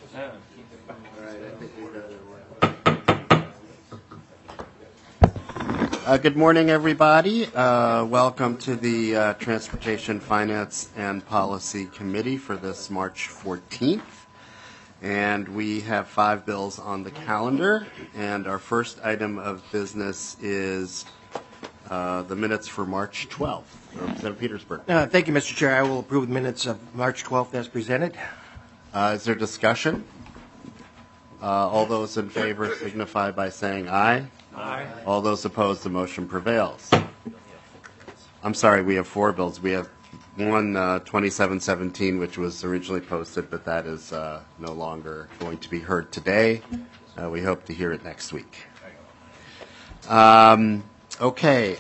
Good morning, everybody. Welcome to the Transportation, Finance, and Policy Committee for this March 14th. And we have 5 bills on the calendar. And our first item of business is the minutes for March 12th. Representative Petersburg. Thank you, Mr. Chair. I will approve the minutes of March 12th as presented. Is there discussion? All those in favor signify by saying aye. Aye. All those opposed, the motion prevails. I'm sorry, we have 4 bills. We have one 2717, which was originally posted, but that is no longer going to be heard today. We hope to hear it next week. Okay.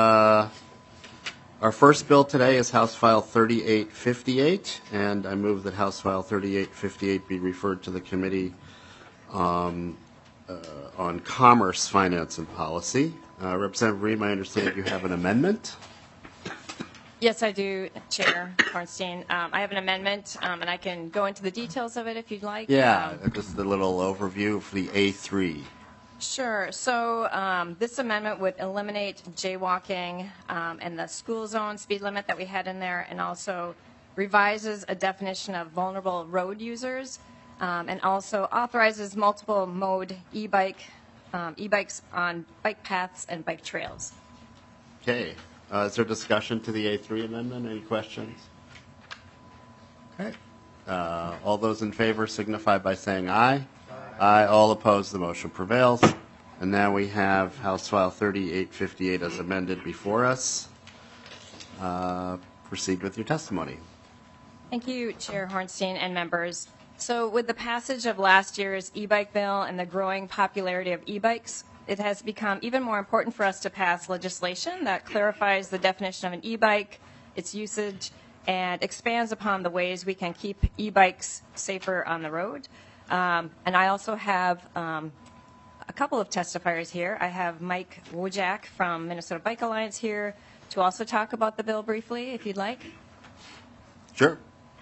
Our first bill today is House File 3858, and I move that House File 3858 be referred to the Committee on Commerce, Finance, and Policy. Representative Ream, I understand you have an amendment. Yes, I do, Chair Hornstein. I have an amendment, and I can go into the details of it if you'd like. Yeah, just a little overview for the A3. Sure. So this amendment would eliminate jaywalking and the school zone speed limit that we had in there, and also revises a definition of vulnerable road users, and also authorizes multiple mode e-bikes on bike paths and bike trails. Okay. Is there discussion to the A3 amendment? Any questions? Okay. All those in favor signify by saying aye. Aye. All opposed, the motion prevails. And now we have House File 3858 as amended before us. Proceed with your testimony. Thank you, Chair Hornstein and members. So with the passage of last year's e-bike bill and the growing popularity of e-bikes, it has become even more important for us to pass legislation that clarifies the definition of an e-bike, its usage, and expands upon the ways we can keep e-bikes safer on the road. And I also have a couple of testifiers here. I have Mike Wojak from Minnesota Bike Alliance here to also talk about the bill briefly, if you'd like. Sure.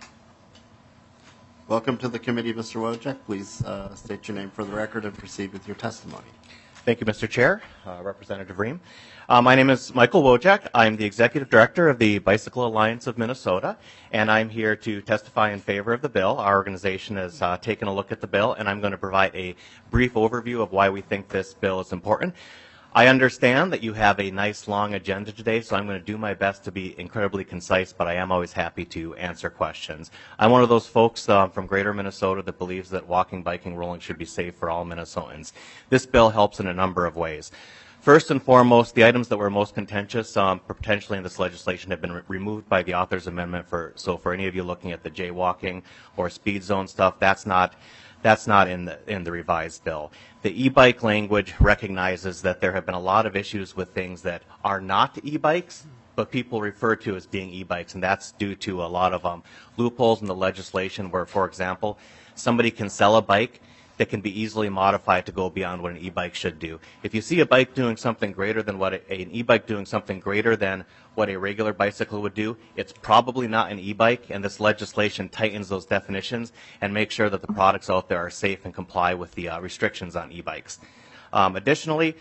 Welcome to the committee, Mr. Wojak. Please state your name for the record and proceed with your testimony. Thank you, Mr. Chair, Representative Ream. My name is Michael Wojak. I'm the Executive Director of the Bicycle Alliance of Minnesota, and I'm here to testify in favor of the bill. Our organization has taken a look at the bill, and I'm going to provide a brief overview of why we think this bill is important. I understand that you have a nice long agenda today, so I'm going to do my best to be incredibly concise, but I am always happy to answer questions. I'm one of those folks from greater Minnesota that believes that walking, biking, rolling should be safe for all Minnesotans. This bill helps in a number of ways. First and foremost, the items that were most contentious potentially in this legislation have been removed by the author's amendment. So for any of you looking at the jaywalking or speed zone stuff, that's not in the revised bill. The e-bike language recognizes that there have been a lot of issues with things that are not e-bikes, but people refer to as being e-bikes, and that's due to a lot of loopholes in the legislation where, for example, somebody can sell a bike that can be easily modified to go beyond what an e-bike should do. If you see a bike doing something greater than what an e-bike doing something greater than what a regular bicycle would do, it's probably not an e-bike, and this legislation tightens those definitions and makes sure that the products out there are safe and comply with the restrictions on e-bikes. Additionally,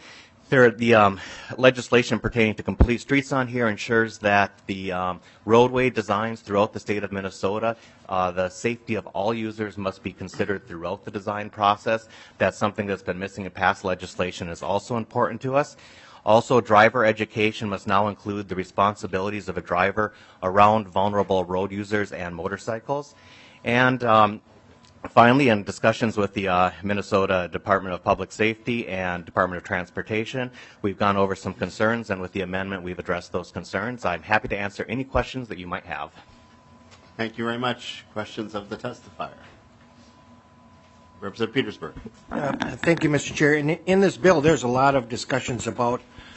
the legislation pertaining to complete streets on here ensures that the roadway designs throughout the state of Minnesota, the safety of all users must be considered throughout the design process. That's something that's been missing in past legislation, is also important to us. Also, driver education must now include the responsibilities of a driver around vulnerable road users and motorcycles. And finally, in discussions with the Minnesota Department of Public Safety and Department of Transportation, we've gone over some concerns, and with the amendment, we've addressed those concerns. I'm happy to answer any questions that you might have. Thank you very much. Questions of the testifier? Representative Petersburg. Thank you, Mr. Chair. In this bill, there's a lot of discussions about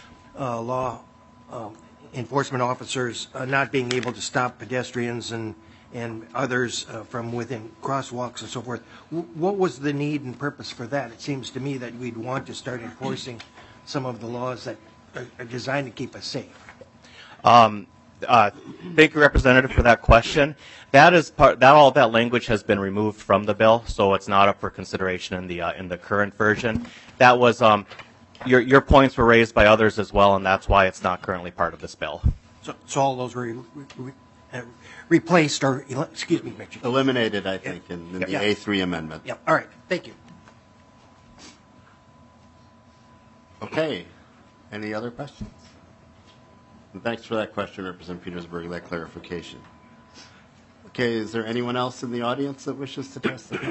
law enforcement officers not being able to stop pedestrians and others from within crosswalks and so forth. What was the need and purpose for that? It seems to me that we'd want to start enforcing some of the laws that are designed to keep us safe. Thank you, Representative, for that question. That is all that language has been removed from the bill, so it's not up for consideration in the current version. That was your points were raised by others as well, and that's why it's not currently part of this bill. So all those were replaced or, excuse me, Mitch. Eliminated, I think, in the Yeah. A3 amendment. Yep, all right, thank you. Okay. Any other questions? And thanks for that question, Representative Petersburg, that clarification. Okay, is there anyone else in the audience that wishes to testify?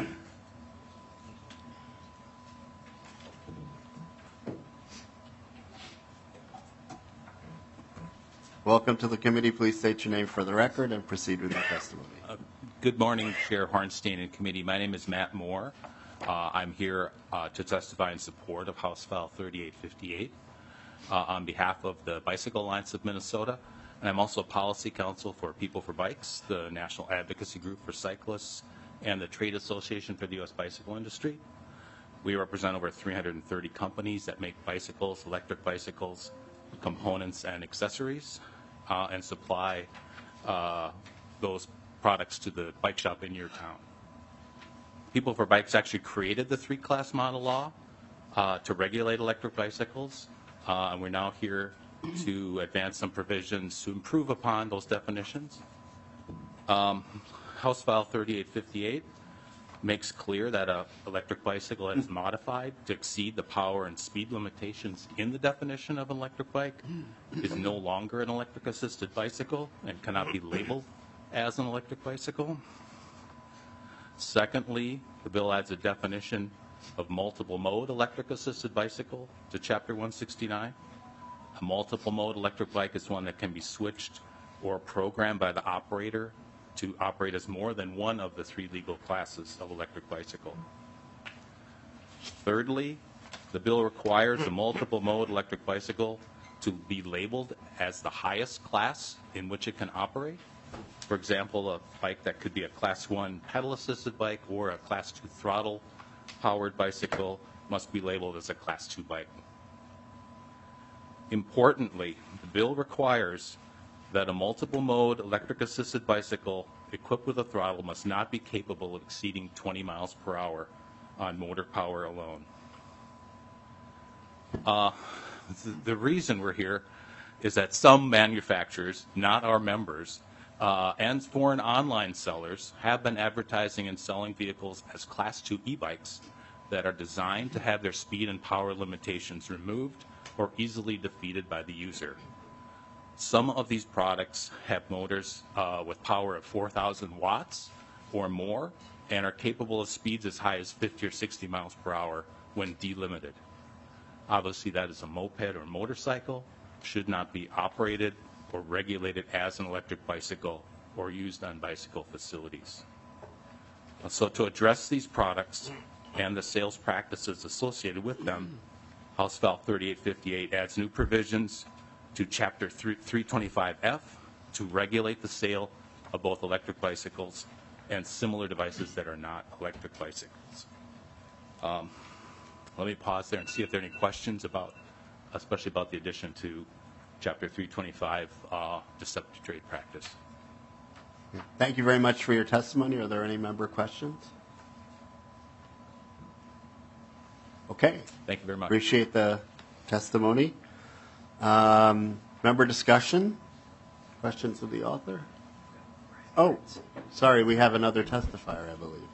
Welcome to the committee. Please state your name for the record and proceed with your testimony. Good morning, Chair Hornstein and committee. My name is Matt Moore. I'm here to testify in support of House File 3858 on behalf of the Bicycle Alliance of Minnesota. And I'm also policy counsel for People for Bikes, the national advocacy group for cyclists, and the Trade Association for the U.S. Bicycle Industry. We represent over 330 companies that make bicycles, electric bicycles, components, and accessories, and supply those products to the bike shop in your town. People for Bikes actually created the three-class model law to regulate electric bicycles, and we're now here to advance some provisions to improve upon those definitions. House File 3858 makes clear that an electric bicycle is modified to exceed the power and speed limitations in the definition of an electric bike, is no longer an electric assisted bicycle and cannot be labeled as an electric bicycle. Secondly, the bill adds a definition of multiple mode electric assisted bicycle to Chapter 169. A multiple mode electric bike is one that can be switched or programmed by the operator to operate as more than one of the three legal classes of electric bicycle. Thirdly, the bill requires a multiple mode electric bicycle to be labeled as the highest class in which it can operate. For example, a bike that could be a Class 1 pedal-assisted bike or a Class 2 throttle-powered bicycle must be labeled as a Class 2 bike. Importantly, the bill requires that a multiple mode electric assisted bicycle equipped with a throttle must not be capable of exceeding 20 miles per hour on motor power alone. The reason we're here is that some manufacturers, not our members, and foreign online sellers have been advertising and selling vehicles as Class 2 e-bikes that are designed to have their speed and power limitations removed or easily defeated by the user. Some of these products have motors with power of 4,000 watts or more and are capable of speeds as high as 50 or 60 miles per hour when delimited. Obviously, that is a moped or motorcycle, should not be operated or regulated as an electric bicycle or used on bicycle facilities. So to address these products and the sales practices associated with them, House File 3858 adds new provisions to Chapter 325F to regulate the sale of both electric bicycles and similar devices that are not electric bicycles. Let me pause there and see if there are any questions about, especially about the addition to Chapter 325, deceptive trade practice. Thank you very much for your testimony. Are there any member questions? Okay. Thank you very much. Appreciate the testimony. Member discussion? Questions of the author? Oh, sorry, we have another testifier, I believe.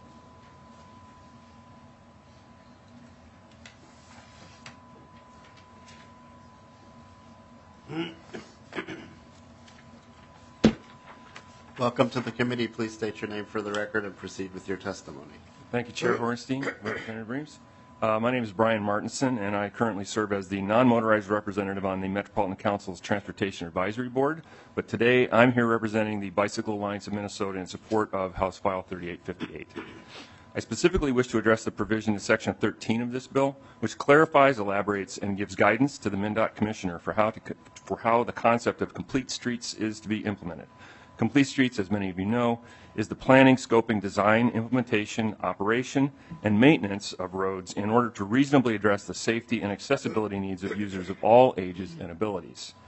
Welcome to the committee. Please state your name for the record and proceed with your testimony. Thank you, Chair Hornstein, Representative Reams. My name is Brian Martinson, and I currently serve as the non-motorized representative on the Metropolitan Council's Transportation Advisory Board. But today, I'm here representing the Bicycle Alliance of Minnesota in support of House File 3858. I specifically wish to address the provision in Section 13 of this bill, which clarifies, elaborates, and gives guidance to the MnDOT Commissioner for how the concept of complete streets is to be implemented. Complete streets, as many of you know, is the planning, scoping, design, implementation, operation, and maintenance of roads in order to reasonably address the safety and accessibility needs of users of all ages and abilities.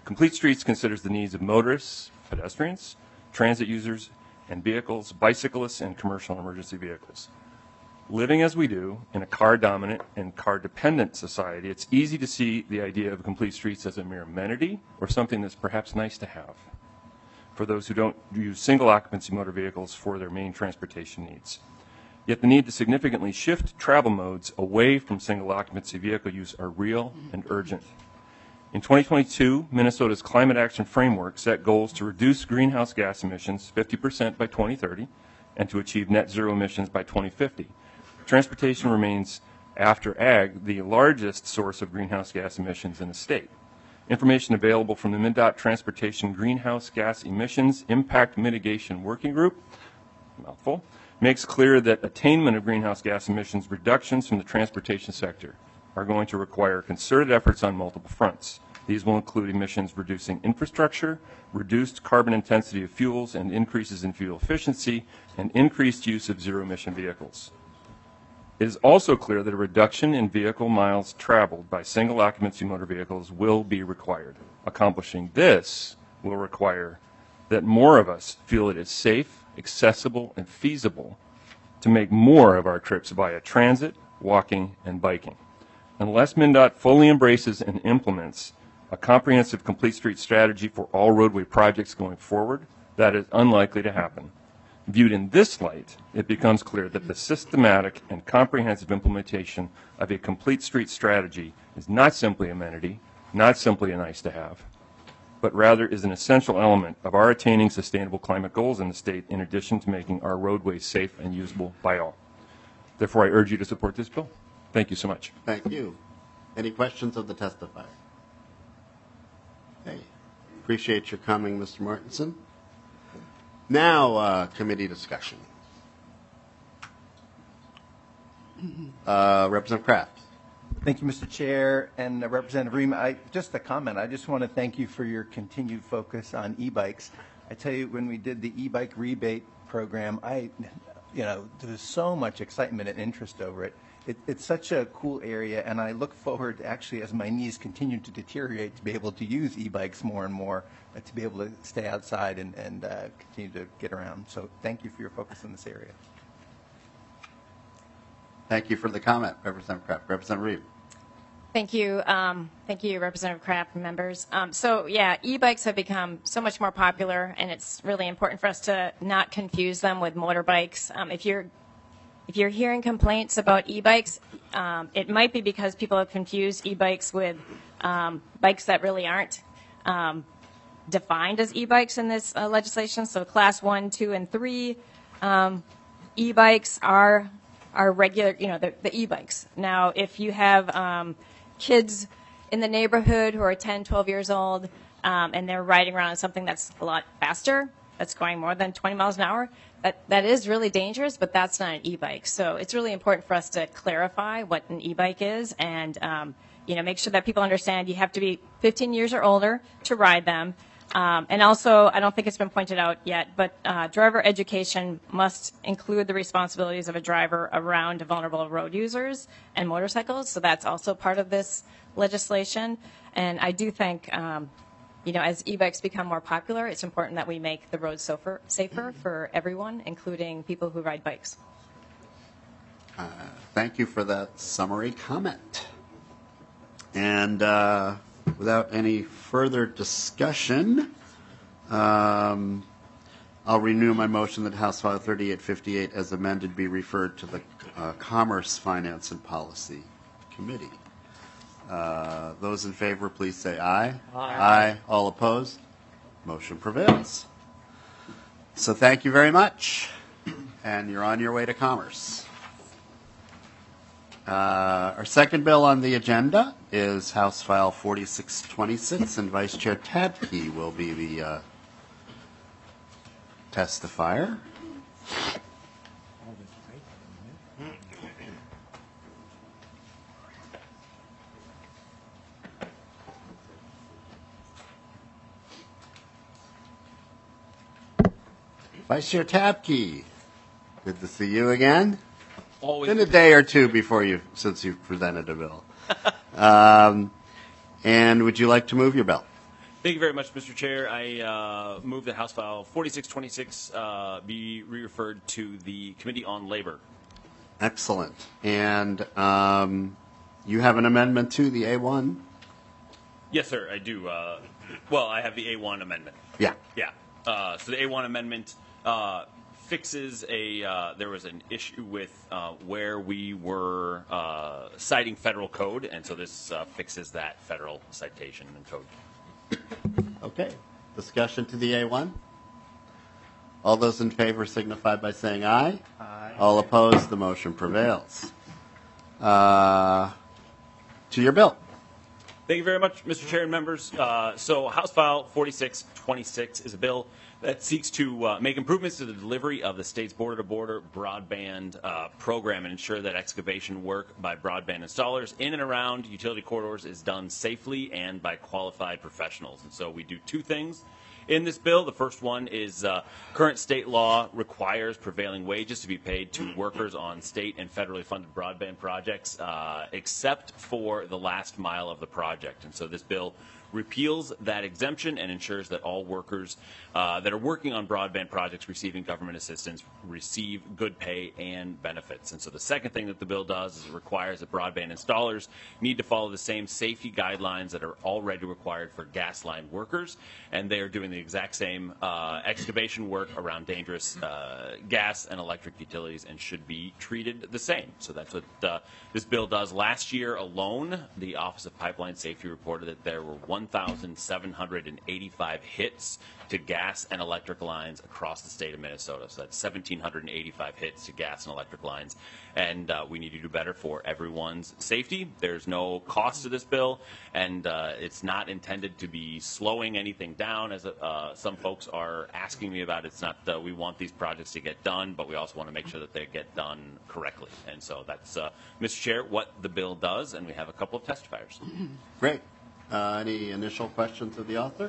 Complete Streets considers the needs of motorists, pedestrians, transit users, and vehicles, bicyclists, and commercial and emergency vehicles. Living as we do in a car-dominant and car-dependent society, it's easy to see the idea of Complete Streets as a mere amenity or something that's perhaps nice to have for those who don't use single-occupancy motor vehicles for their main transportation needs. Yet the need to significantly shift travel modes away from single-occupancy vehicle use are real and urgent. In 2022, Minnesota's Climate Action Framework set goals to reduce greenhouse gas emissions 50% by 2030 and to achieve net zero emissions by 2050. Transportation remains, after ag, the largest source of greenhouse gas emissions in the state. Information available from the MnDOT Transportation Greenhouse Gas Emissions Impact Mitigation Working Group, mouthful, makes clear that attainment of greenhouse gas emissions reductions from the transportation sector are going to require concerted efforts on multiple fronts. These will include emissions reducing infrastructure, reduced carbon intensity of fuels and increases in fuel efficiency, and increased use of zero-emission vehicles. It is also clear that a reduction in vehicle miles traveled by single-occupancy motor vehicles will be required. Accomplishing this will require that more of us feel it is safe, accessible, and feasible to make more of our trips via transit, walking, and biking. Unless MnDOT fully embraces and implements a comprehensive Complete Street strategy for all roadway projects going forward, that is unlikely to happen. Viewed in this light, it becomes clear that the systematic and comprehensive implementation of a Complete Street strategy is not simply amenity, not simply a nice to have, but rather is an essential element of our attaining sustainable climate goals in the state, in addition to making our roadways safe and usable by all. Therefore, I urge you to support this bill. Thank you so much. Thank you. Any questions of the testifier? Okay. Appreciate your coming, Mr. Martinson. Now, committee discussion. Representative Kraft. Thank you, Mr. Chair, and Representative Ream. Just a comment. I just want to thank you for your continued focus on e-bikes. I tell you, when we did the e-bike rebate program, there was so much excitement and interest over it. It's such a cool area, and I look forward to actually, as my knees continue to deteriorate, to be able to use e-bikes more and more, to be able to stay outside and continue to get around. So thank you for your focus in this area. Thank you for the comment, Representative Kraft. Representative Reed. Thank you. Thank you, Representative Kraft and members. E-bikes have become so much more popular, and it's really important for us to not confuse them with motorbikes. If you're hearing complaints about e-bikes, it might be because people have confused e-bikes with bikes that really aren't defined as e-bikes in this legislation. So class 1, 2, and 3 e-bikes are regular, the e-bikes. Now, if you have kids in the neighborhood who are 10, 12 years old, and they're riding around on something that's a lot faster, that's going more than 20 miles an hour, that is really dangerous, but that's not an e-bike. So it's really important for us to clarify what an e-bike is and, make sure that people understand you have to be 15 years or older to ride them. And also, I don't think it's been pointed out yet, but driver education must include the responsibilities of a driver around vulnerable road users and motorcycles. So that's also part of this legislation. And I do think, as e-bikes become more popular, it's important that we make the roads safer for everyone, including people who ride bikes. Thank you for that summary comment. And without any further discussion, I'll renew my motion that House File 3858 as amended be referred to the Commerce, Finance, and Policy Committee. Those in favor, please say aye. Aye. All opposed? Motion prevails. So thank you very much. And you're on your way to Commerce. Our second bill on the agenda is House File 4626, and Vice Chair Tabke will be the testifier. Vice Chair Tabke, good to see you again. Always. Been a day or two since you've presented a bill. And would you like to move your bill? Thank you very much, Mr. Chair. I move that House File 4626 be re-referred to the Committee on Labor. Excellent. And you have an amendment to the A1? Yes, sir, I do. Well, I have the A1 amendment. Yeah. Yeah. So the A1 amendment fixes there was an issue with where we were citing federal code, and so this fixes that federal citation and code. Okay. Discussion to the A1? All those in favor signify by saying aye. Aye. All opposed, the motion prevails. To your bill. Thank you very much, Mr. Chair and members. So House File 4626 is a bill that seeks to make improvements to the delivery of the state's border-to-border broadband program and ensure that excavation work by broadband installers in and around utility corridors is done safely and by qualified professionals. And so we do two things in this bill. The first one is current state law requires prevailing wages to be paid to workers on state and federally funded broadband projects, except for the last mile of the project. And so this bill repeals that exemption and ensures that all workers that are working on broadband projects receiving government assistance receive good pay and benefits. And so the second thing that the bill does is it requires that broadband installers need to follow the same safety guidelines that are already required for gas line workers, and they are doing the exact same excavation work around dangerous gas and electric utilities and should be treated the same. So that's what this bill does. Last year alone, the Office of Pipeline Safety reported that there were 1,785 hits to gas and electric lines across the state of Minnesota. So that's 1,785 hits to gas and electric lines. And we need to do better for everyone's safety. There's no cost to this bill, and it's not intended to be slowing anything down, as some folks are asking me about. It's not we want these projects to get done, but we also want to make sure that they get done correctly. And so that's, Mr. Chair, what the bill does, and we have a couple of testifiers. Great. Any initial questions of the author?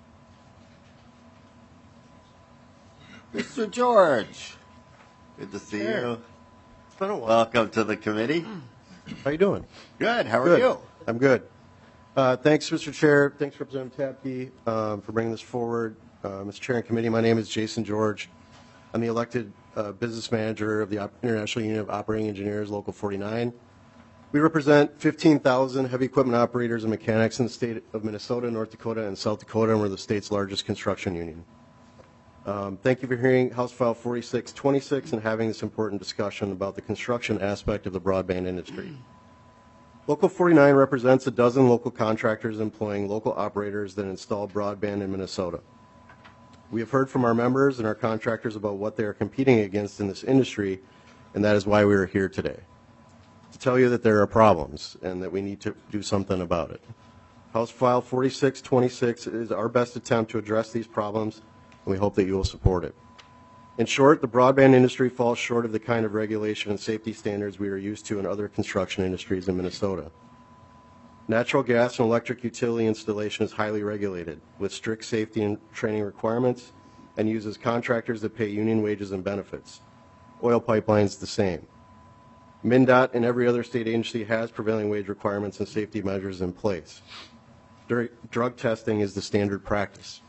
Mr. George, good to see you. It's been a while. Welcome to the committee. How you doing? Good. How are Good. you? I'm good. Thanks, Mr. Chair. Thanks, Representative Tapke, for bringing this forward. Mr. Chair and committee, my name is Jason George. I'm the elected business manager of the International Union of Operating Engineers, Local 49. We represent 15,000 heavy equipment operators and mechanics in the state of Minnesota, North Dakota, and South Dakota, and we're the state's largest construction union. Thank you for hearing House File 4626 and having this important discussion about the construction aspect of the broadband industry. Local 49 represents a dozen local contractors employing local operators that install broadband in Minnesota. We have heard from our members and our contractors about what they are competing against in this industry, and that is why we are here today, to tell you that there are problems and that we need to do something about it. House File 4626 is our best attempt to address these problems, and we hope that you will support it. In short, the broadband industry falls short of the kind of regulation and safety standards we are used to in other construction industries in Minnesota. Natural gas and electric utility installation is highly regulated, with strict safety and training requirements, and uses contractors that pay union wages and benefits. Oil pipelines the same. MnDOT and every other state agency has prevailing wage requirements and safety measures in place. Drug testing is the standard practice.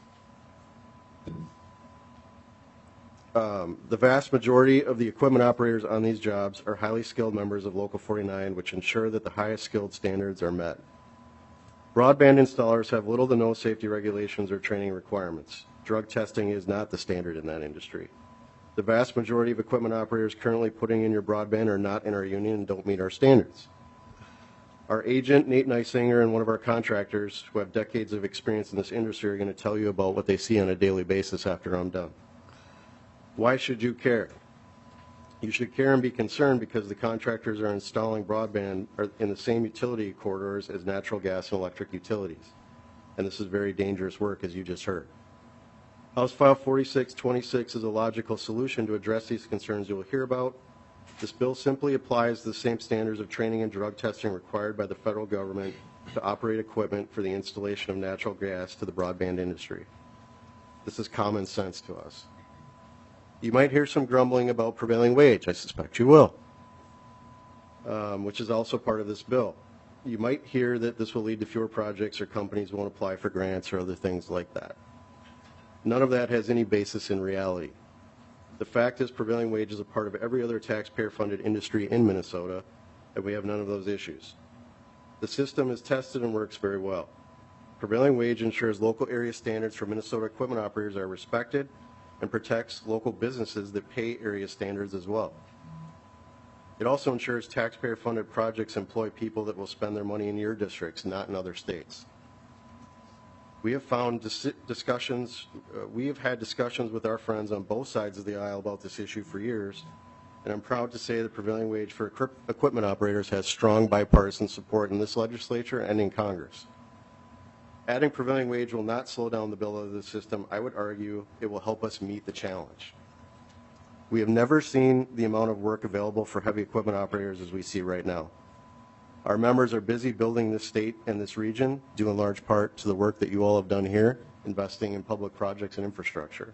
The vast majority of the equipment operators on these jobs are highly skilled members of Local 49, which ensure that the highest skilled standards are met. Broadband installers have little to no safety regulations or training requirements. Drug testing is not the standard in that industry. The vast majority of equipment operators currently putting in your broadband are not in our union and don't meet our standards. Our agent, Nate Neisinger, and one of our contractors who have decades of experience in this industry are going to tell you about what they see on a daily basis after I'm done. Why should you care? You should care and be concerned because the contractors are installing broadband in the same utility corridors as natural gas and electric utilities. And this is very dangerous work, as you just heard. House File 4626 is a logical solution to address these concerns you will hear about. This bill simply applies the same standards of training and drug testing required by the federal government to operate equipment for the installation of natural gas to the broadband industry. This is common sense to us. You might hear some grumbling about prevailing wage. I suspect you will, which is also part of this bill. you might hear that this will lead to fewer projects or companies won't apply for grants or other things like that. None of that has any basis in reality. The fact is prevailing wage is a part of every other taxpayer-funded industry in Minnesota, and we have none of those issues. The system is tested and works very well. Prevailing wage ensures local area standards for Minnesota equipment operators are respected and protects local businesses that pay area standards as well. It also ensures taxpayer-funded projects employ people that will spend their money in your districts, not in other states. We have had discussions with our friends on both sides of the aisle about this issue for years, and I'm proud to say that prevailing wage for equipment operators has strong bipartisan support in this legislature and in Congress. Adding prevailing wage will not slow down the build of the system. I would argue it will help us meet the challenge. We have never seen the amount of work available for heavy equipment operators as we see right now. Our members are busy building this state and this region, due in large part to the work that you all have done here, investing in public projects and infrastructure.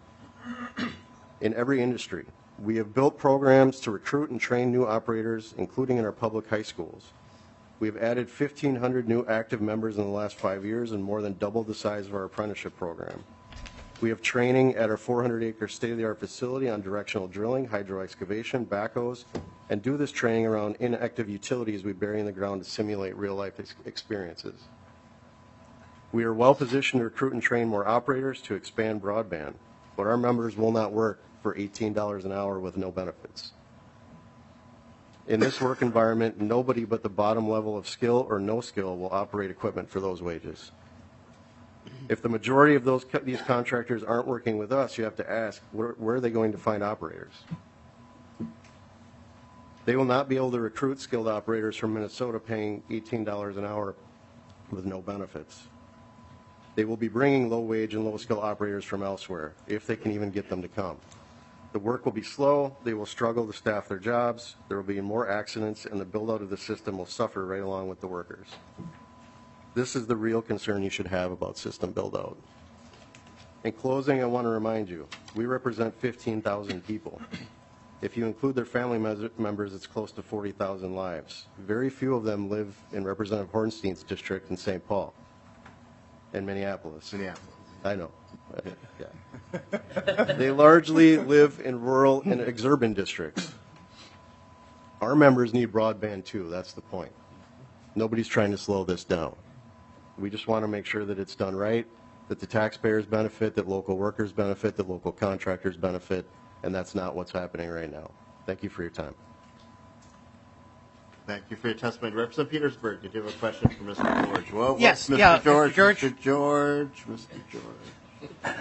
In every industry, we have built programs to recruit and train new operators, including in our public high schools. We have added 1,500 new active members in the last 5 years and more than doubled the size of our apprenticeship program. We have training at our 400-acre state-of-the-art facility on directional drilling, hydro-excavation, backhoes, and do this training around inactive utilities we bury in the ground to simulate real-life experiences. We are well-positioned to recruit and train more operators to expand broadband, but our members will not work for $18 an hour with no benefits. In this work environment, nobody but the bottom level of skill or no skill will operate equipment for those wages. If the majority of these contractors aren't working with us, you have to ask, where are they going to find operators? They will not be able to recruit skilled operators from Minnesota paying $18 an hour with no benefits. They will be bringing low-wage and low-skill operators from elsewhere, if they can even get them to come. The work will be slow, they will struggle to staff their jobs, there will be more accidents, and the build-out of the system will suffer right along with the workers. This is the real concern you should have about system build-out. In closing, I want to remind you, we represent 15,000 people. If you include their family members, it's close to 40,000 lives. Very few of them live in Representative Hornstein's district in St. Paul and Minneapolis. I know. Yeah. They largely live in rural and exurban districts. Our members need broadband too, that's the point. Nobody's trying to slow this down. We just want to make sure that it's done right, that the taxpayers benefit, that local workers benefit, that local contractors benefit, and that's not what's happening right now. Thank you for your time. Thank you for your testimony. Representative Petersburg, did you have a question for Mr. George? Well, Yes, Mr. yeah, George, Mr. George. Mr. George.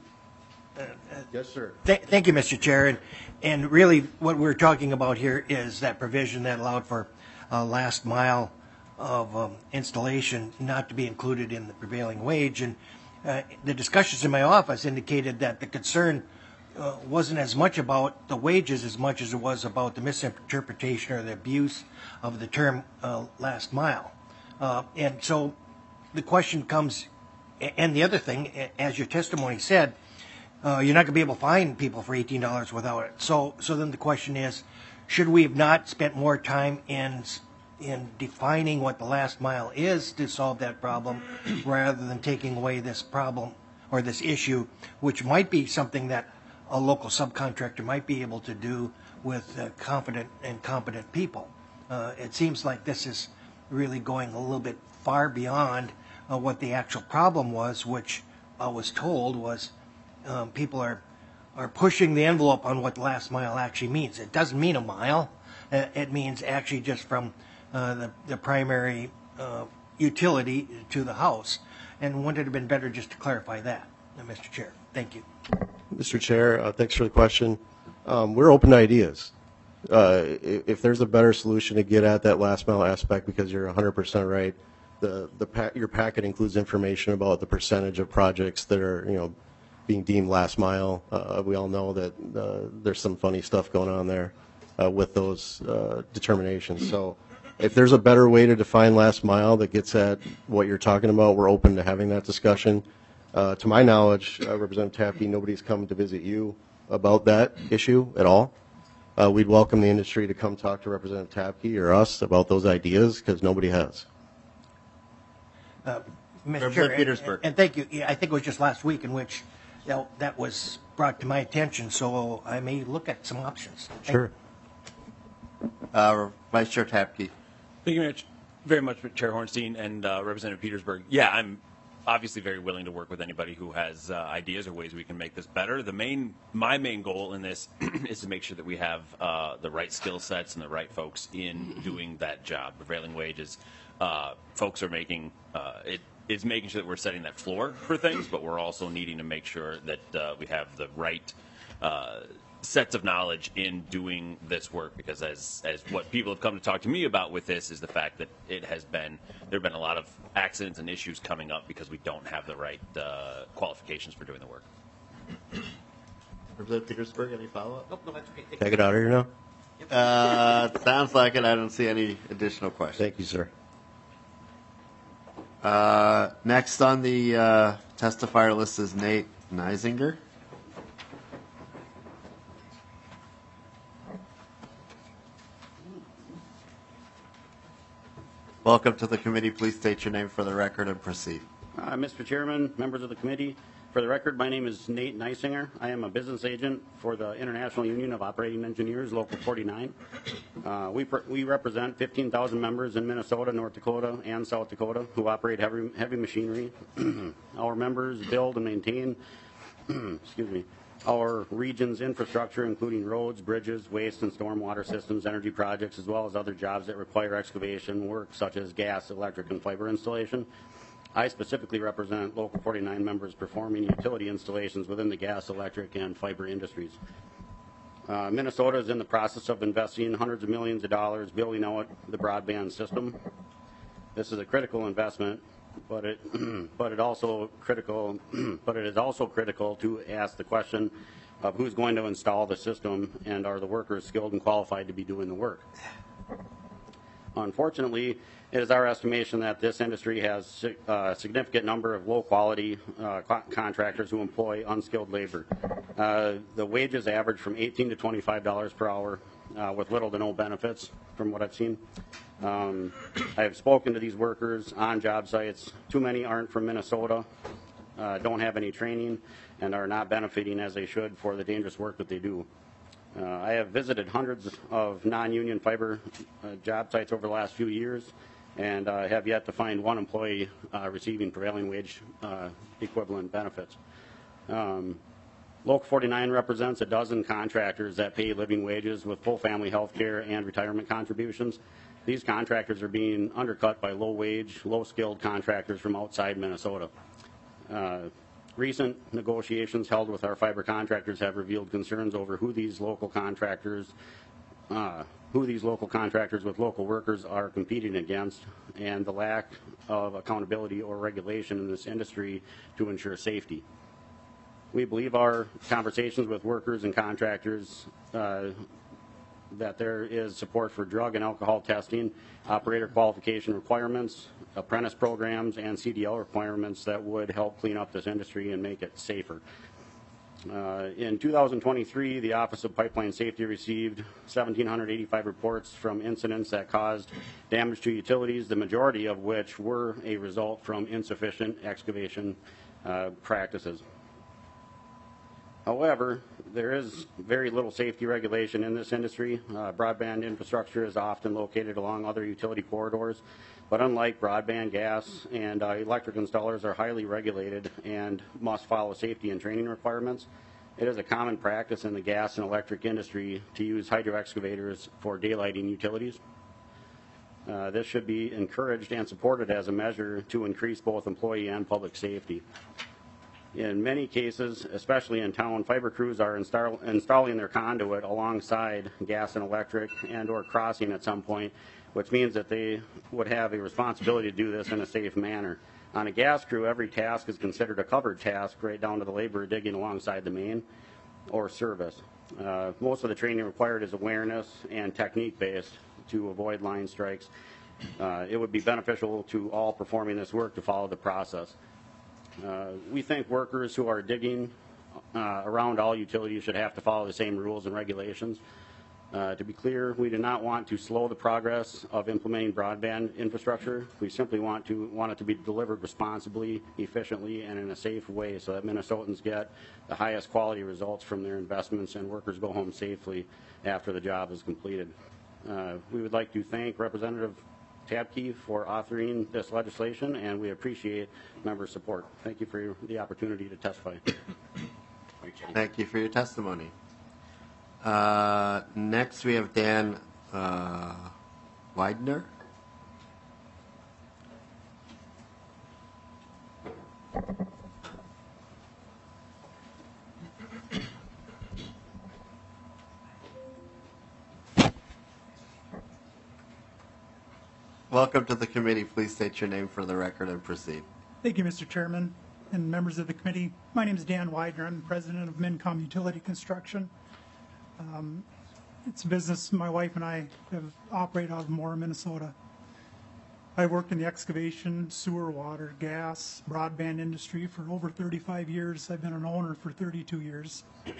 Yes, sir. Thank you, Mr. Chair. And really what we're talking about here is that provision that allowed for last mile of installation not to be included in the prevailing wage. And the discussions in my office indicated that the concern wasn't as much about the wages as much as it was about the misinterpretation or the abuse of the term last mile. And so the question comes, and the other thing, as your testimony said, you're not going to be able to find people for $18 without it. So then the question is, should we have not spent more time in defining what the last mile is to solve that problem rather than taking away this problem or this issue, which might be something that a local subcontractor might be able to do with confident and competent people. It seems like this is really going a little bit far beyond what the actual problem was, which I was told was people are pushing the envelope on what the last mile actually means. It doesn't mean a mile. It means actually just from the primary utility to the house. And wouldn't it have been better just to clarify that, Mr. Chair? Thank you. Mr. Chair, thanks for the question. We're open to ideas. If there's a better solution to get at that last mile aspect, because you're 100% right, your packet includes information about the percentage of projects that are being deemed last mile. We all know that there's some funny stuff going on there with those determinations. So if there's a better way to define last mile that gets at what you're talking about, we're open to having that discussion. To my knowledge, Representative Taffy, nobody's come to visit you about that issue at all. We'd welcome the industry to come talk to Representative Taffy or us about those ideas, because nobody has. Mr. Representative Chair, Petersburg. and thank you. Yeah, I think it was just last week in which that was brought to my attention, so I may look at some options. Thank you. Vice Chair Tapke. Thank you very much, Chair Hornstein and Representative Petersburg. Yeah, I'm obviously very willing to work with anybody who has ideas or ways we can make this better. My main goal in this is to make sure that we have the right skill sets and the right folks in doing that job. Prevailing wages, folks are making it's making sure that we're setting that floor for things, but we're also needing to make sure that we have the right sets of knowledge in doing this work, because as what people have come to talk to me about with this is the fact that there have been a lot of accidents and issues coming up because we don't have the right qualifications for doing the work. Representative Petersburg, any follow-up? Nope, no, that's okay. Thank Take it out of here now. Sounds like it. I don't see any additional questions. Thank you, sir. Next on the testifier list is Nate Neisinger. Welcome to the committee. Please state your name for the record and proceed. Mr. Chairman, members of the committee, for the record, my name is Nate Neisinger. I am a business agent for the International Union of Operating Engineers, Local 49. We represent 15,000 members in Minnesota, North Dakota, and South Dakota who operate heavy machinery. Our members build and maintain our region's infrastructure, including roads, bridges, waste and stormwater systems, energy projects, as well as other jobs that require excavation work, such as gas, electric, and fiber installation. I specifically represent Local 49 members performing utility installations within the gas, electric, and fiber industries. Minnesota is in the process of investing hundreds of millions of dollars building out the broadband system. This is a critical investment, but it is also critical to ask the question of who's going to install the system and are the workers skilled and qualified to be doing the work. Unfortunately, it is our estimation that this industry has a significant number of low-quality contractors who employ unskilled labor. The wages average from $18 to $25 per hour with little to no benefits, from what I've seen. I have spoken to these workers on job sites. Too many aren't from Minnesota, don't have any training, and are not benefiting as they should for the dangerous work that they do. I have visited hundreds of non-union fiber job sites over the last few years, and have yet to find one employee receiving prevailing wage equivalent benefits. Local 49 represents a dozen contractors that pay living wages with full family health care and retirement contributions. These contractors are being undercut by low-wage, low-skilled contractors from outside Minnesota. Recent negotiations held with our fiber contractors have revealed concerns over who these local contractors with local workers are competing against, and the lack of accountability or regulation in this industry to ensure safety. We believe our conversations with workers and contractors that there is support for drug and alcohol testing, operator qualification requirements, apprentice programs, and CDL requirements that would help clean up this industry and make it safer. In 2023, the Office of Pipeline Safety received 1,785 reports from incidents that caused damage to utilities, the majority of which were a result from insufficient excavation practices. However, there is very little safety regulation in this industry. Broadband infrastructure is often located along other utility corridors, but unlike broadband, gas and electric installers are highly regulated and must follow safety and training requirements. It is a common practice in the gas and electric industry to use hydro excavators for daylighting utilities. This should be encouraged and supported as a measure to increase both employee and public safety. In many cases, especially in town, fiber crews are installing their conduit alongside gas and electric and or crossing at some point, which means that they would have a responsibility to do this in a safe manner. On a gas crew, every task is considered a covered task, right down to the labor digging alongside the main or service. Most of the training required is awareness and technique-based to avoid line strikes. It would be beneficial to all performing this work to follow the process. We think workers who are digging around all utilities should have to follow the same rules and regulations. To be clear, we do not want to slow the progress of implementing broadband infrastructure. We simply want it to be delivered responsibly, efficiently, and in a safe way so that Minnesotans get the highest quality results from their investments and workers go home safely after the job is completed. We would like to thank Representative Tabke for authoring this legislation, and we appreciate member support. Thank you for the opportunity to testify. Thank you for your testimony. Next, we have Dan Widener. Welcome to the committee. Please state your name for the record and proceed. Thank you, Mr. Chairman and members of the committee. My name is Dan Widener. I'm the president of Mincom Utility Construction. It's a business my wife and I have operated out of Moore, Minnesota. I worked in the excavation, sewer, water, gas, broadband industry for over 35 years. I've been an owner for 32 years.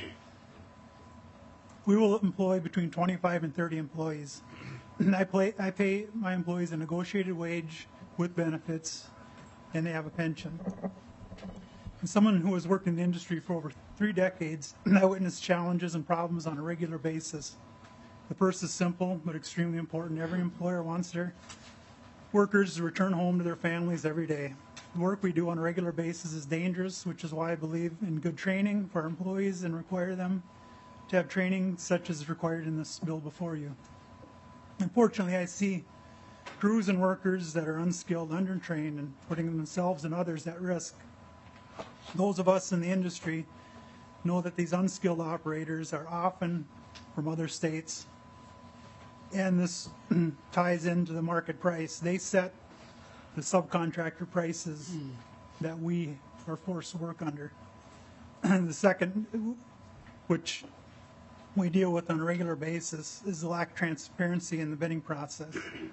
We will employ between 25 and 30 employees. I pay my employees a negotiated wage with benefits, and they have a pension. As someone who has worked in the industry for over 3 decades, I witness challenges and problems on a regular basis. The first is simple but extremely important. Every employer wants their workers to return home to their families every day. The work we do on a regular basis is dangerous, which is why I believe in good training for our employees and require them to have training such as required in this bill before you. Unfortunately, I see crews and workers that are unskilled, undertrained, and putting themselves and others at risk. Those of us in the industry know that these unskilled operators are often from other states, and this ties into the market price. They set the subcontractor prices that we are forced to work under. The second, which we deal with on a regular basis, is the lack of transparency in the bidding process.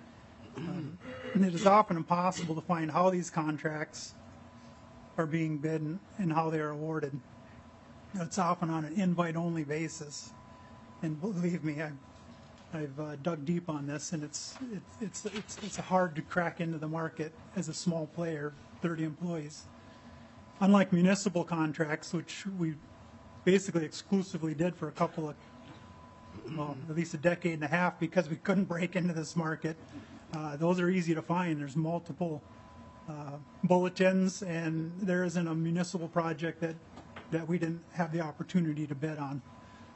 It is often impossible to find how these contracts are being bid and how they are awarded. It's often on an invite-only basis, and believe me, I've dug deep on this, and it's hard to crack into the market as a small player, 30 employees. Unlike municipal contracts, which we basically exclusively did for a couple of, well, at least a decade and a half, because we couldn't break into this market. Those are easy to find. There's multiple bulletins, and there isn't a municipal project that we didn't have the opportunity to bid on.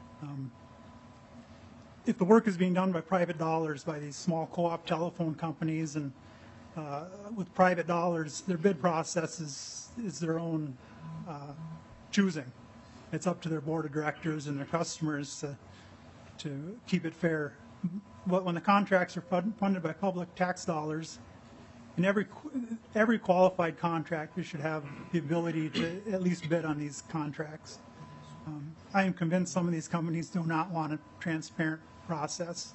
If the work is being done by private dollars, by these small co-op telephone companies, and with private dollars, their bid process is their own choosing. It's up to their board of directors and their customers to keep it fair. But when the contracts are funded by public tax dollars, and every qualified contractor should have the ability to at least bid on these contracts. I am convinced some of these companies do not want a transparent process.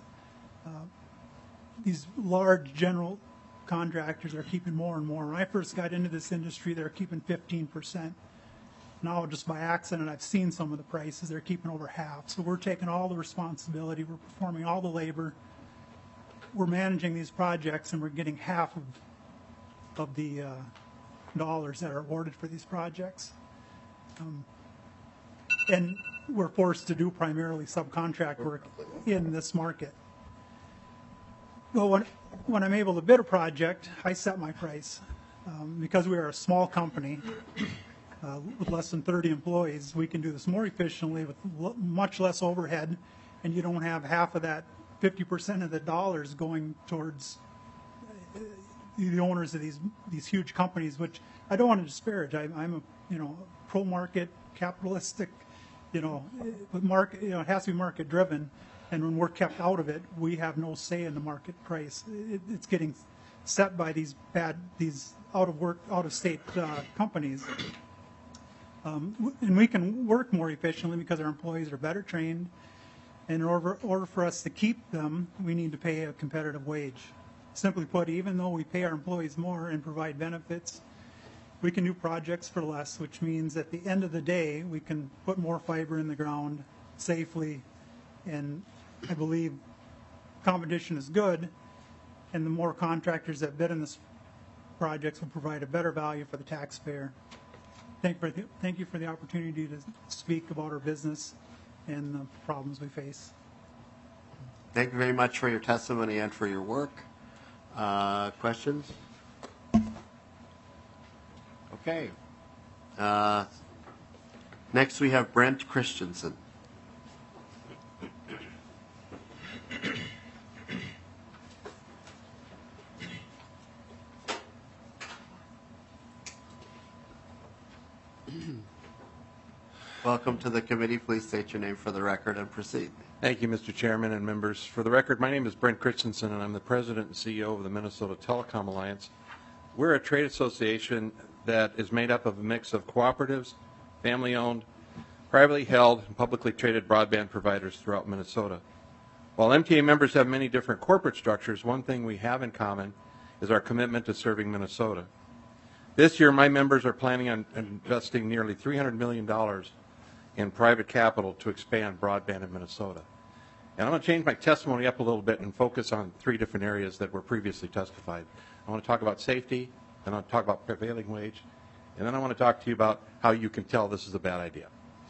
These large general contractors are keeping more and more. When I first got into this industry, they were keeping 15%. Now, just by accident, I've seen some of the prices. They're keeping over half. So we're taking all the responsibility. We're performing all the labor. We're managing these projects, and we're getting half of the dollars that are awarded for these projects. And we're forced to do primarily subcontract work in this market. Well, when I'm able to bid a project, I set my price. Because we are a small company, with less than 30 employees, we can do this more efficiently with much less overhead, and you don't have half of that 50% of the dollars going towards the owners of these huge companies, which I don't want to disparage. I'm a pro-market, capitalistic, but market, it has to be market driven, and when we're kept out of it, we have no say in the market price. It's getting set by these out of state companies. And we can work more efficiently because our employees are better trained. And in order for us to keep them, we need to pay a competitive wage. Simply put, even though we pay our employees more and provide benefits, we can do projects for less, which means at the end of the day, we can put more fiber in the ground safely and I believe competition is good, and the more contractors that bid in this projects will provide a better value for the taxpayer. Thank you for the opportunity to speak about our business and the problems we face. Thank you very much for your testimony and for your work. Questions? Okay. Next, we have Brent Christensen. Welcome to the committee. Please state your name for the record and proceed. Thank you, Mr. Chairman and members. For the record, my name is Brent Christensen, and I'm the president and CEO of the Minnesota Telecom Alliance. We're a trade association that is made up of a mix of cooperatives, family-owned, privately held, and publicly traded broadband providers throughout Minnesota. While MTA members have many different corporate structures, one thing we have in common is our commitment to serving Minnesota. This year, my members are planning on investing nearly $300 million in private capital to expand broadband in Minnesota. And I'm going to change my testimony up a little bit and focus on 3 different areas that were previously testified. I want to talk about safety, then I want to talk about prevailing wage, and then I want to talk to you about how you can tell this is a bad idea.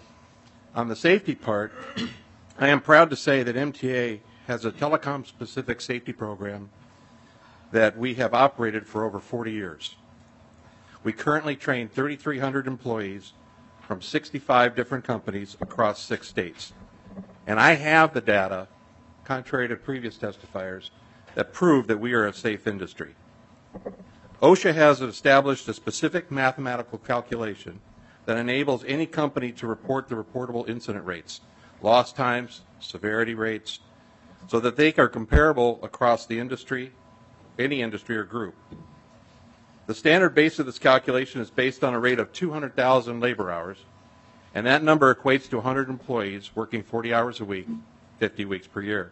On the safety part, I am proud to say that MTA has a telecom-specific safety program that we have operated for over 40 years. We currently train 3,300 employees from 65 different companies across 6 states. And I have the data, contrary to previous testifiers, that prove that we are a safe industry. OSHA has established a specific mathematical calculation that enables any company to report the reportable incident rates, lost times, severity rates, so that they are comparable across the industry, any industry or group. The standard base of this calculation is based on a rate of 200,000 labor hours, and that number equates to 100 employees working 40 hours a week, 50 weeks per year.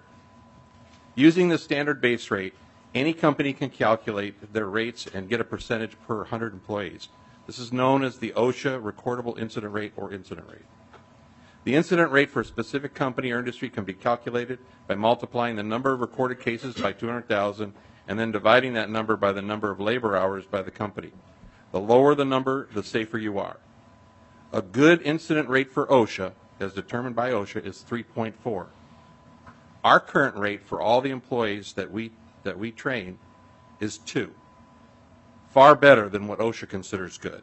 Using the standard base rate, any company can calculate their rates and get a percentage per 100 employees. This is known as the OSHA recordable incident rate or incident rate. The incident rate for a specific company or industry can be calculated by multiplying the number of recorded cases by 200,000 and then dividing that number by the number of labor hours by the company. The lower the number, the safer you are. A good incident rate for OSHA, as determined by OSHA, is 3.4. Our current rate for all the employees that we train is 2. Far better than what OSHA considers good.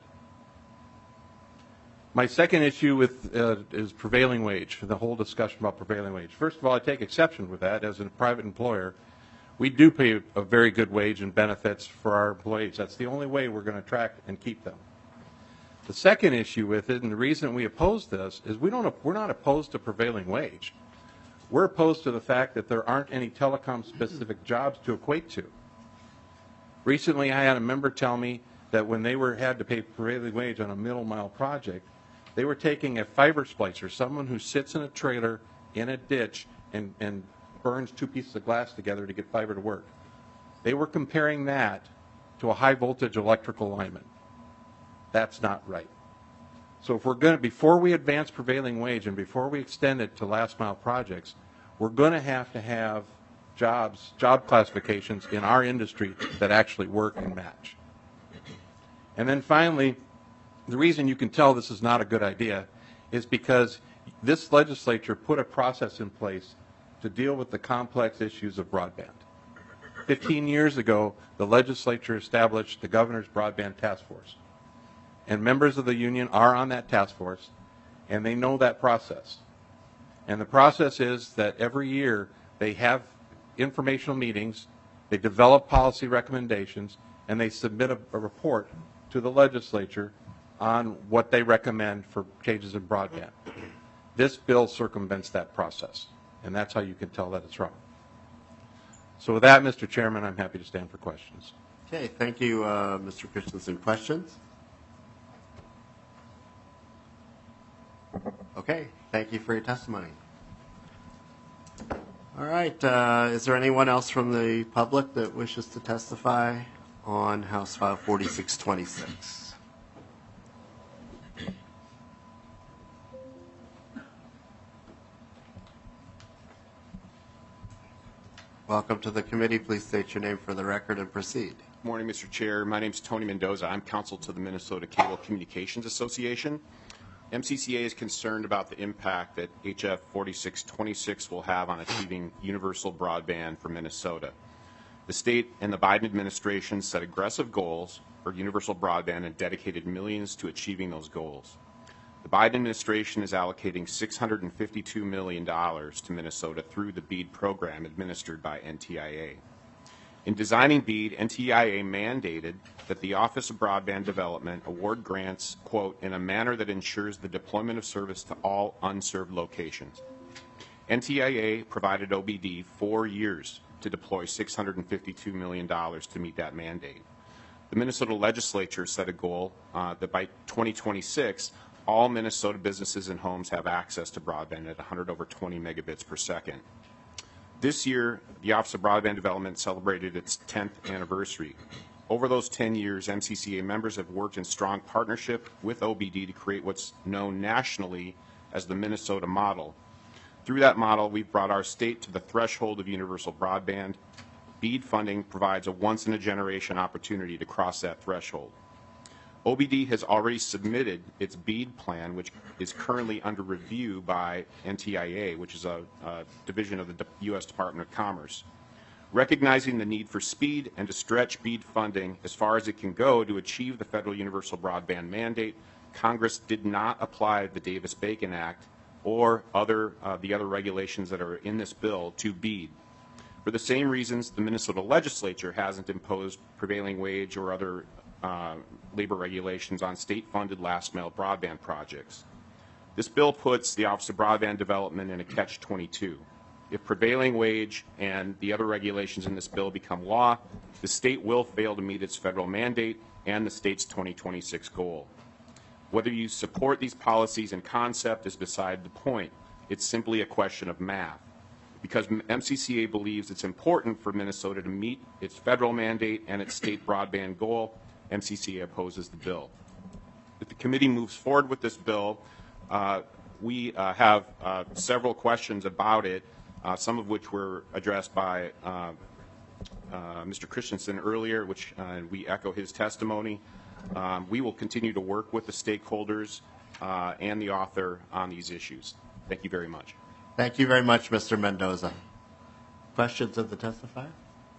My second issue is prevailing wage, the whole discussion about prevailing wage. First of all, I take exception with that. As a private employer, we do pay a very good wage and benefits for our employees. That's the only way we're going to attract and keep them. The second issue with it, and the reason we oppose this, is we're not opposed to prevailing wage. We're opposed to the fact that there aren't any telecom-specific jobs to equate to. Recently, I had a member tell me that when they had to pay prevailing wage on a middle-mile project, they were taking a fiber splicer, someone who sits in a trailer in a ditch and burns 2 pieces of glass together to get fiber to work. They were comparing that to a high-voltage electrical lineman. That's not right. So if we're going to, before we advance prevailing wage and before we extend it to last-mile projects, we're going to have job classifications in our industry that actually work and match. And then finally, the reason you can tell this is not a good idea is because this legislature put a process in place to deal with the complex issues of broadband. 15 years ago, the legislature established the Governor's Broadband Task Force. And members of the union are on that task force, and they know that process. And the process is that every year they have informational meetings, they develop policy recommendations, and they submit a report to the legislature on what they recommend for changes in broadband. This bill circumvents that process, and that's how you can tell that it's wrong. So with that, Mr. Chairman, I'm happy to stand for questions. Okay, thank you, Mr. Christensen. Questions? Okay, thank you for your testimony. All right, is there anyone else from the public that wishes to testify on House File 4626? Welcome to the committee. Please state your name for the record and proceed. Good morning, Mr. Chair. My name is Tony Mendoza. I'm counsel to the Minnesota Cable Communications Association. MCCA is concerned about the impact that HF 4626 will have on achieving universal broadband for Minnesota. The state and the Biden administration set aggressive goals for universal broadband and dedicated millions to achieving those goals. The Biden administration is allocating $652 million to Minnesota through the BEAD program administered by NTIA. In designing BEAD, NTIA mandated that the Office of Broadband Development award grants, quote, in a manner that ensures the deployment of service to all unserved locations. NTIA provided OBD 4 years to deploy $652 million to meet that mandate. The Minnesota legislature set a goal that by 2026, all Minnesota businesses and homes have access to broadband at 100/20 megabits per second. This year, the Office of Broadband Development celebrated its 10th anniversary. Over those 10 years, MCCA members have worked in strong partnership with OBD to create what's known nationally as the Minnesota model. Through that model, we've brought our state to the threshold of universal broadband. BEAD funding provides a once-in-a-generation opportunity to cross that threshold. OBD has already submitted its BEAD plan, which is currently under review by NTIA, which is a division of the U.S. Department of Commerce. Recognizing the need for speed and to stretch BEAD funding as far as it can go to achieve the federal universal broadband mandate, Congress did not apply the Davis-Bacon Act or the other regulations that are in this bill to BEAD. For the same reasons, the Minnesota legislature hasn't imposed prevailing wage or other labor regulations on state-funded last-mile broadband projects. This bill puts the Office of Broadband Development in a catch-22. If prevailing wage and the other regulations in this bill become law, the state will fail to meet its federal mandate and the state's 2026 goal. Whether you support these policies in concept is beside the point. It's simply a question of math. Because MCCA believes it's important for Minnesota to meet its federal mandate and its state broadband goal, MCCA opposes the bill. If the committee moves forward with this bill, we have several questions about it, some of which were addressed by Mr. Christensen earlier, which we echo his testimony. We will continue to work with the stakeholders and the author on these issues. Thank you very much. Thank you very much, Mr. Mendoza. Questions of the testifier?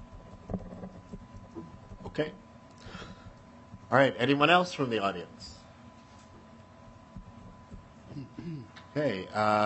Okay. All right. Anyone else from the audience? Okay.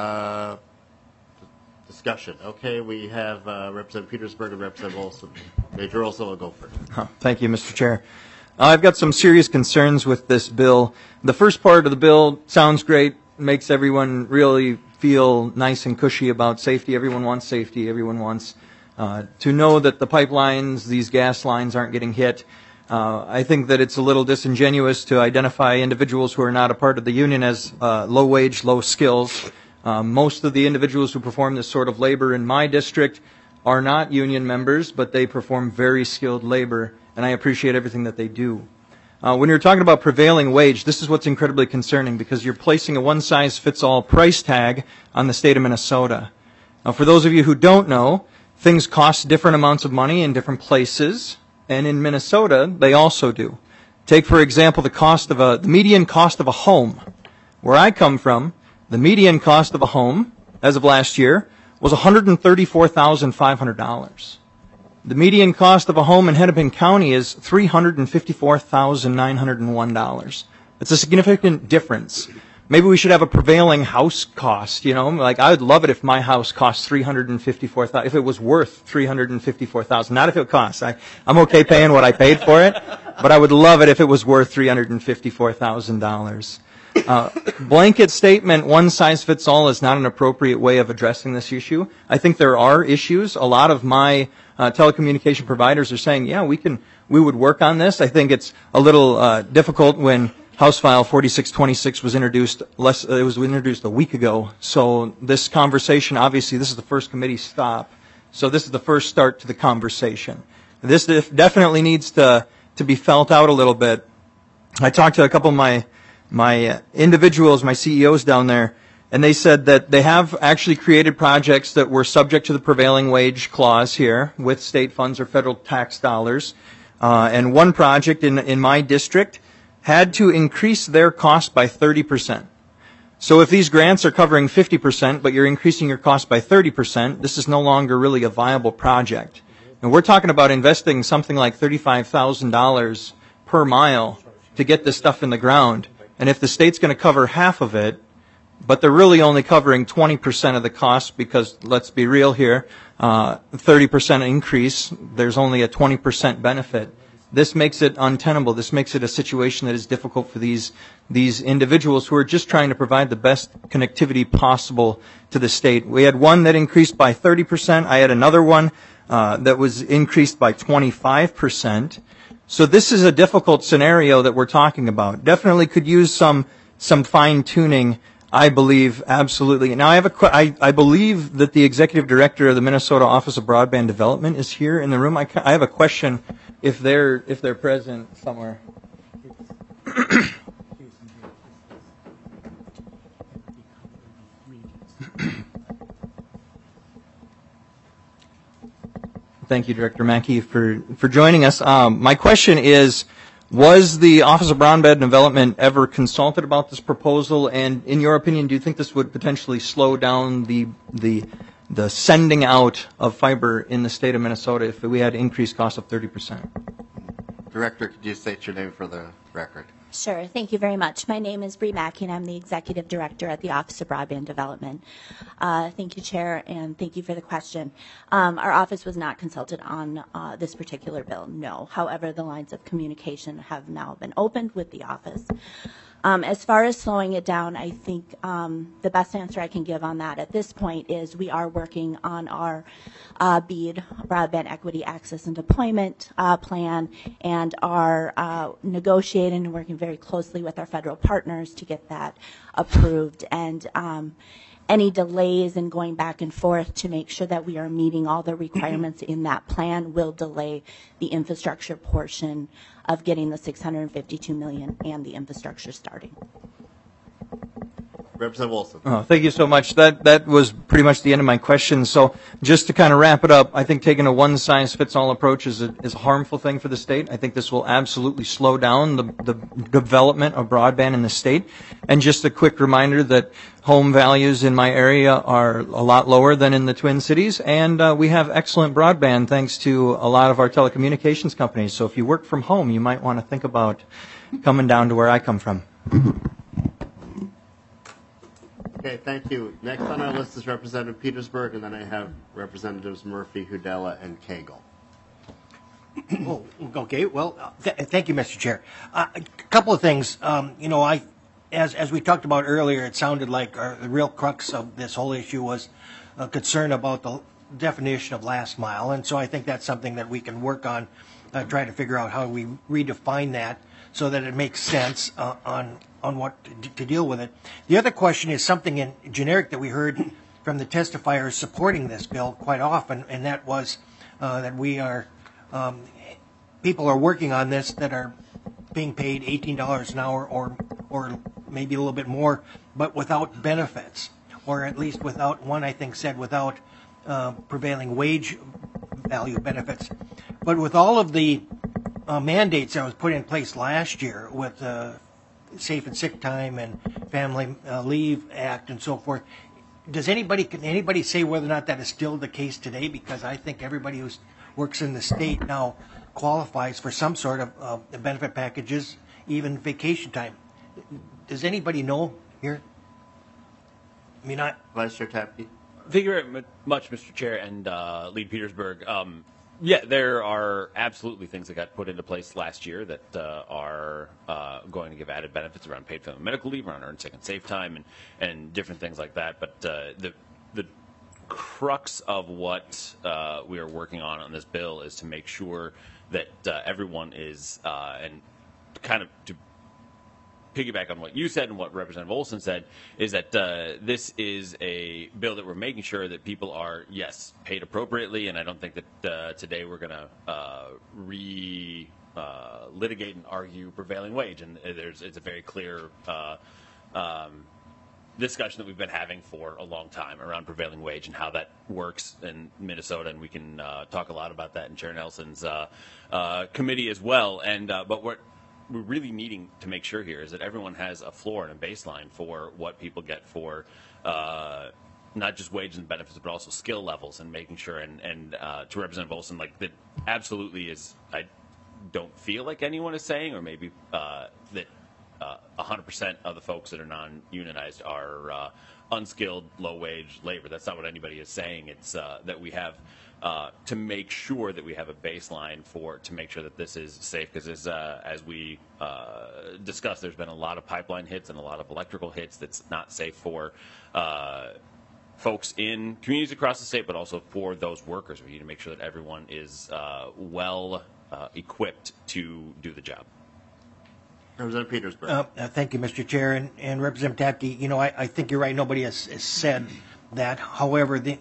Discussion. Okay. We have Representative Petersburg and Representative Olson. Major Olson will go first. Thank you, Mr. Chair. I've got some serious concerns with this bill. The first part of the bill sounds great, makes everyone really feel nice and cushy about safety. Everyone wants safety. Everyone wants to know that the pipelines, these gas lines, aren't getting hit. I think that it's a little disingenuous to identify individuals who are not a part of the union as low wage, low skills. Most of the individuals who perform this sort of labor in my district are not union members, but they perform very skilled labor, and I appreciate everything that they do. When you're talking about prevailing wage, this is what's incredibly concerning because you're placing a one-size-fits-all price tag on the state of Minnesota. Now, for those of you who don't know, things cost different amounts of money in different places, and in Minnesota, they also do. Take, for example, the median cost of a home. Where I come from, the median cost of a home, as of last year, was $134,500. The median cost of a home in Hennepin County is $354,901. It's a significant difference. Maybe we should have a prevailing house cost, like I would love it if my house cost $354,000, if it was worth $354,000, not if it costs. I'm okay paying what I paid for it, but I would love it if it was worth $354,000. Blanket statement, one size fits all, is not an appropriate way of addressing this issue. I think there are issues. A lot of my telecommunication providers are saying, yeah, we would work on this. I think it's a little difficult when House File 4626 was introduced. It was introduced a week ago. So this conversation, obviously, this is the first committee stop. So this is the first start to the conversation. This definitely needs to be felt out a little bit. I talked to a couple of my individuals, my CEOs down there, And they said that they have actually created projects that were subject to the prevailing wage clause here with state funds or federal tax dollars. And one project in my district had to increase their cost by 30%. So if these grants are covering 50%, but you're increasing your cost by 30%, this is no longer really a viable project. And we're talking about investing something like $35,000 per mile to get this stuff in the ground. And if the state's going to cover half of it, but they're really only covering 20% of the cost because, let's be real here, 30% increase, there's only a 20% benefit. This makes it untenable. This makes it a situation that is difficult for these individuals who are just trying to provide the best connectivity possible to the state. We had one that increased by 30%. I had another one that was increased by 25%. So this is a difficult scenario that we're talking about. Definitely could use some fine-tuning, I believe, absolutely. Now, I believe that the executive director of the Minnesota Office of Broadband Development is here in the room. I have a question if they're present somewhere. Thank you, Director Mackey, for joining us. My question is, was the Office of Broadband Development ever consulted about this proposal? And in your opinion, do you think this would potentially slow down the sending out of fiber in the state of Minnesota if we had increased costs of 30%? Director, could you state your name for the record? Sure. Thank you very much. My name is Bree Mackey, and I'm the Executive Director at the Office of Broadband Development. Thank you, Chair, and thank you for the question. Our office was not consulted on this particular bill, no. However, the lines of communication have now been opened with the office. As far as slowing it down, I think the best answer I can give on that at this point is we are working on our BEAD, Broadband Equity Access and Deployment Plan, and are negotiating and working very closely with our federal partners to get that approved. And any delays in going back and forth to make sure that we are meeting all the requirements in that plan will delay the infrastructure portion of getting the $652 million and the infrastructure starting. Representative Olson. Oh, thank you so much. That was pretty much the end of my question. So just to kind of wrap it up, I think taking a one-size-fits-all approach is a harmful thing for the state. I think this will absolutely slow down the development of broadband in the state. And just a quick reminder that home values in my area are a lot lower than in the Twin Cities, and we have excellent broadband thanks to a lot of our telecommunications companies. So if you work from home, you might want to think about coming down to where I come from. Okay, thank you. Next on our list is Representative Petersburg, and then I have Representatives Murphy, Hudella, and Cagle. Oh, okay. Well, thank you, Mr. Chair. A couple of things. As we talked about earlier, it sounded like the real crux of this whole issue was a concern about the definition of last mile, and so I think that's something that we can work on, try to figure out how we redefine that so that it makes sense on what to deal with it. The other question is something in generic that we heard from the testifiers supporting this bill quite often, and that was that we are people are working on this that are being paid $18 an hour or maybe a little bit more, but without benefits, or at least without, one I think said without prevailing wage value benefits. But with all of the mandates that was put in place last year with Safe and Sick Time and Family Leave Act and so forth, can anybody say whether or not that is still the case today? Because I think everybody who works in the state now qualifies for some sort of benefit packages, even vacation time. Does anybody know here? I mean, Vice Chair Tapke. Thank you very much, Mr. Chair and Lead Petersburg. Yeah, there are absolutely things that got put into place last year that are going to give added benefits around paid family medical leave, around earned sick and safe time, and different things like that. But the crux of what we are working on this bill is to make sure that everyone is, and kind of to piggyback on what you said and what Representative Olson said, is that this is a bill that we're making sure that people are, yes, paid appropriately, and I don't think that today we're going to litigate and argue prevailing wage, and it's a very clear discussion that we've been having for a long time around prevailing wage and how that works in Minnesota, and we can talk a lot about that in Chair Nelson's committee as well. And but what we're really needing to make sure here is that everyone has a floor and a baseline for what people get for not just wages and benefits, but also skill levels, and making sure. And to Representative Olson, like that absolutely is. I don't feel like anyone is saying, or maybe that 100% of the folks that are non-unionized are unskilled, low-wage labor. That's not what anybody is saying. It's that we have to make sure that we have a baseline to make sure that this is safe, because as we discussed, there's been a lot of pipeline hits and a lot of electrical hits that's not safe for folks in communities across the state, but also for those workers. We need to make sure that everyone is well equipped to do the job. Representative Petersburg. Thank you, Mr. Chair. And Representative Tapke, you know, I think you're right. Nobody has said that. However, the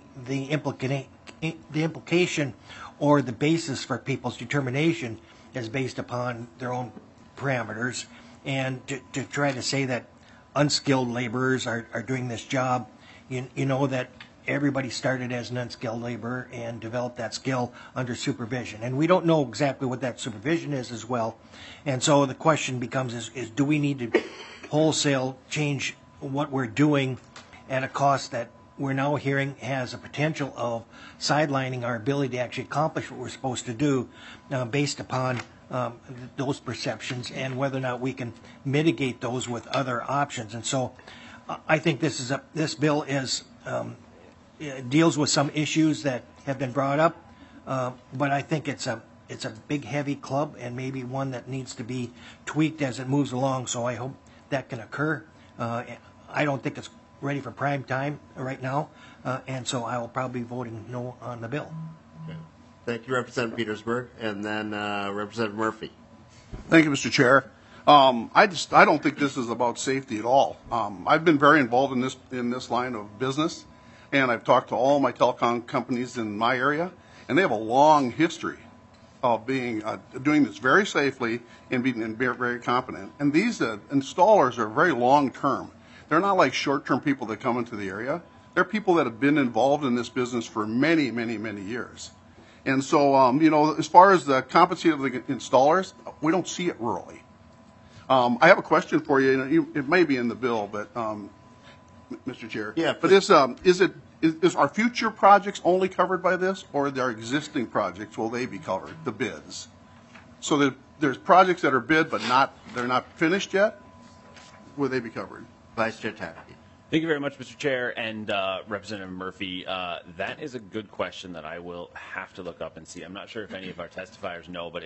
implication or the basis for people's determination is based upon their own parameters. And to try to say that unskilled laborers are doing this job, you know that everybody started as an unskilled laborer and developed that skill under supervision. And we don't know exactly what that supervision is as well. And so the question becomes is do we need to wholesale change what we're doing at a cost that we're now hearing has a potential of sidelining our ability to actually accomplish what we're supposed to do based upon those perceptions, and whether or not we can mitigate those with other options. And so I think this bill is deals with some issues that have been brought up, but I think it's a big, heavy club, and maybe one that needs to be tweaked as it moves along. So I hope that can occur. I don't think it's ready for prime time right now, and so I will probably be voting no on the bill. Okay. Thank you, Representative Petersburg, and then Representative Murphy. Thank you, Mr. Chair. I don't think this is about safety at all. I've been very involved in this line of business, and I've talked to all my telecom companies in my area, and they have a long history of doing this very safely and being very competent. And these installers are very long term. They're not like short term people that come into the area. They're people that have been involved in this business for many, many, many years. And so, you know, as far as the competency of the installers, we don't see it rurally. I have a question for you. It may be in the bill, but Mr. Chair. Yeah. But is our future projects only covered by this, or are there existing projects, will they be covered, the bids? So there's projects that are bid, but they're not finished yet. Will they be covered? Vice Chair Tapke. Thank you very much, Mr. Chair, and Representative Murphy. That is a good question that I will have to look up and see. I'm not sure if any of our testifiers know, but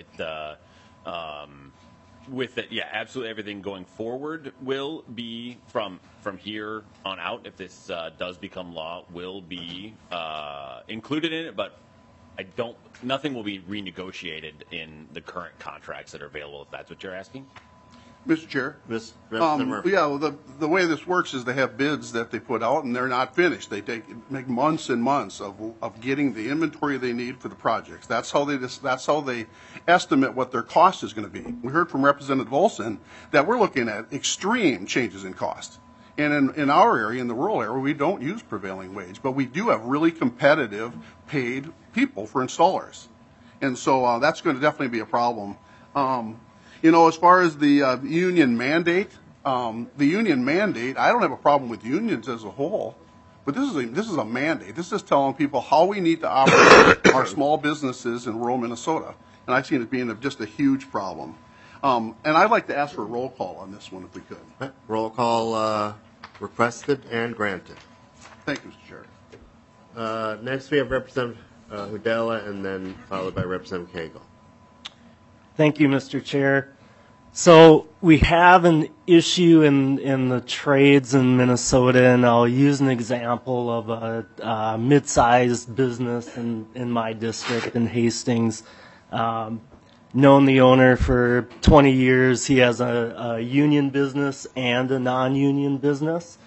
with it, yeah, absolutely everything going forward will be from here on out. If this does become law, will be included in it, but nothing will be renegotiated in the current contracts that are available. If that's what you're asking. Mr. Chair. Murphy. Yeah, well, the way this works is they have bids that they put out, and they're not finished. They make months and months of getting the inventory they need for the projects. That's how they estimate what their cost is going to be. We heard from Representative Olson that we're looking at extreme changes in cost. And in our area, in the rural area, we don't use prevailing wage, but we do have really competitive paid people for installers. And so that's going to definitely be a problem. You know, as far as the union mandate, I don't have a problem with unions as a whole, but this is a mandate. This is telling people how we need to operate our small businesses in rural Minnesota, and I've seen it being just a huge problem. And I'd like to ask for a roll call on this one if we could. Roll call requested and granted. Thank you, Mr. Chair. Next, we have Representative Hudela, and then followed by Representative Cagle. Thank you, Mr. Chair. So we have an issue in the trades in Minnesota, and I'll use an example of a mid-sized business in my district in Hastings. Known the owner for 20 years. He has a union business and a non-union business.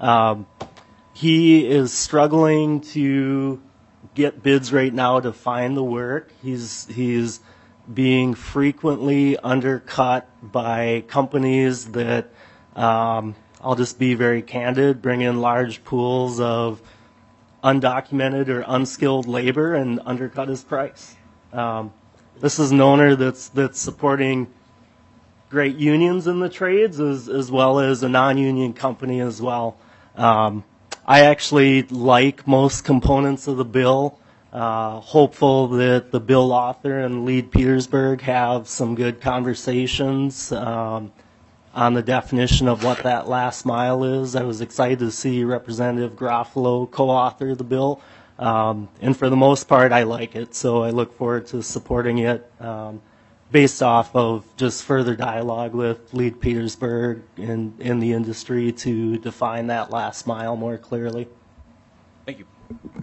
He is struggling to get bids right now to find the work. He's being frequently undercut by companies that I'll just be very candid, bring in large pools of undocumented or unskilled labor and undercut his price. This is an owner that's supporting great unions in the trades as well as a non-union company as well. I actually like most components of the bill. Hopeful that the bill author and Lead Petersburg have some good conversations on the definition of what that last mile is. I was excited to see Representative Garofalo co-author the bill. And for the most part, I like it, so I look forward to supporting it based off of just further dialogue with Lead Petersburg and in the industry to define that last mile more clearly. Thank you.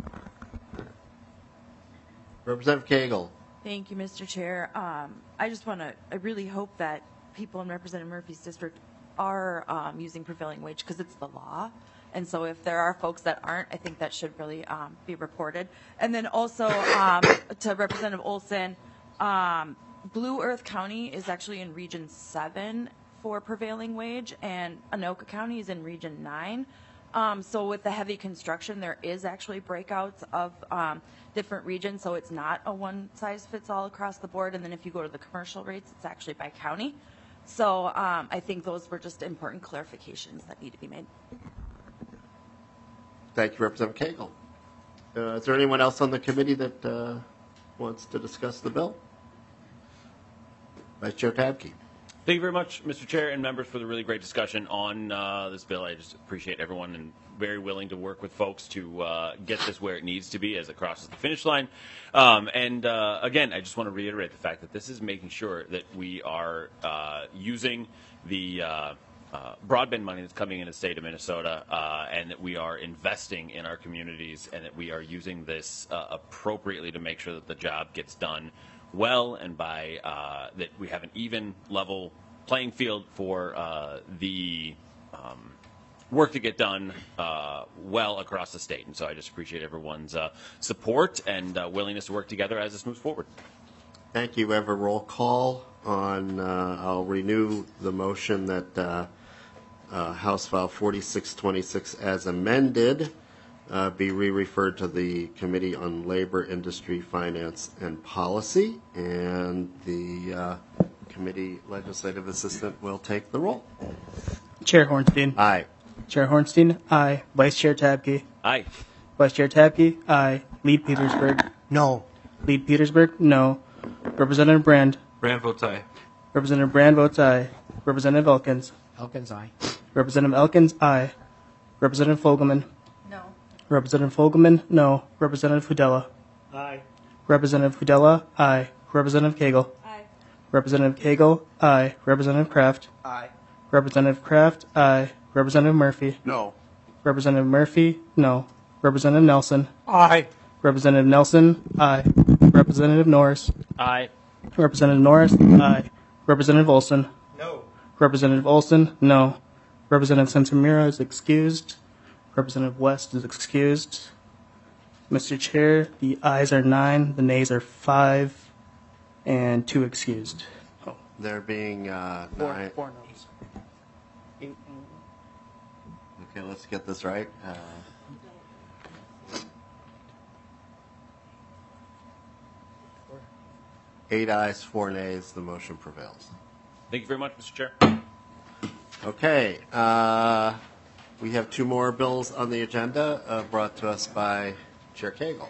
Representative Cagle. Thank you, Mr. Chair. I really hope that people in Representative Murphy's district are using prevailing wage because it's the law. And so if there are folks that aren't, I think that should really be reported. And then also to Representative Olson, Blue Earth County is actually in Region 7 for prevailing wage, and Anoka County is in Region 9. So with the heavy construction, there is actually breakouts of different regions, so it's not a one-size-fits-all across the board. And then if you go to the commercial rates, it's actually by county. So I think those were just important clarifications that need to be made. Thank you, Representative Cagle. Is there anyone else on the committee that wants to discuss the bill? Vice Chair Tabke. Thank you very much, Mr. Chair and members, for the really great discussion on this bill. I just appreciate everyone and very willing to work with folks to get this where it needs to be as it crosses the finish line. Again, I just want to reiterate the fact that this is making sure that we are using the broadband money that's coming in the state of Minnesota and that we are investing in our communities and that we are using this appropriately to make sure that the job gets done well and by that we have an even level playing field for the work to get done well across the state. And so I just appreciate everyone's support and willingness to work together as this moves forward. Thank you. We have a roll call on, I'll renew the motion that House File 4626 as amended be re-referred to the Committee on Labor, Industry, Finance, and Policy, and the committee legislative assistant will take the roll. Chair Hornstein. Aye. Chair Hornstein. Aye. Vice Chair Tabke. Aye. Vice Chair Tabke. Aye. Lead Petersburg. No. Lead Petersburg. No. Representative Brand. Brand votes aye. Representative Brand votes aye. Representative Elkins. Elkins, aye. Representative Elkins. Aye. Representative Fogelman. No. Representative Fogelman. No. Representative Hudella. Aye. Representative Hudella. Aye. Representative Cagle. Aye. Representative Cagle. Aye. Representative Kraft. Aye. Representative Kraft. Aye. Representative Murphy. No. Representative Murphy. No. Representative Nelson. Aye. Representative Nelson. Aye. Representative Norris. Aye. Representative Norris. Aye. Representative Olson. No. Representative Olson. No. Representative Santamira is excused. Representative West is excused. Mr. Chair, the ayes are 9, the nays are 5, and 2 excused. There being 9. 4 noes. Okay, let's get this right. 8 ayes, 4 nays, the motion prevails. Thank you very much, Mr. Chair. Okay, we have 2 more bills on the agenda brought to us by Chair Cagle.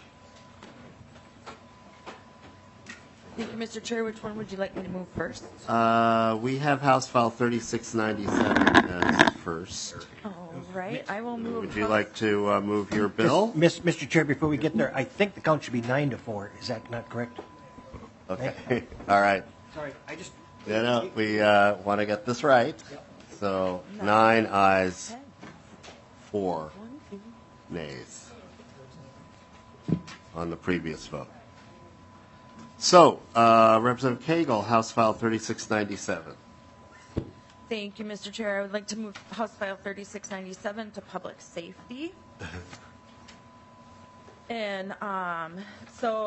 Thank you, Mr. Chair. Which one would you like me to move first? We have House File 3697 as first. All right, I will move. Would you like to move your bill? Mr. Chair, before we get there, I think the count should be 9-4. Is that not correct? Okay, all right. Sorry, I just... Yeah, no, we want to get this right. So 9 ayes, 4 nays on the previous vote. So, Representative Cagle, House File 3697. Thank you, Mr. Chair. I would like to move House File 3697 to public safety. And so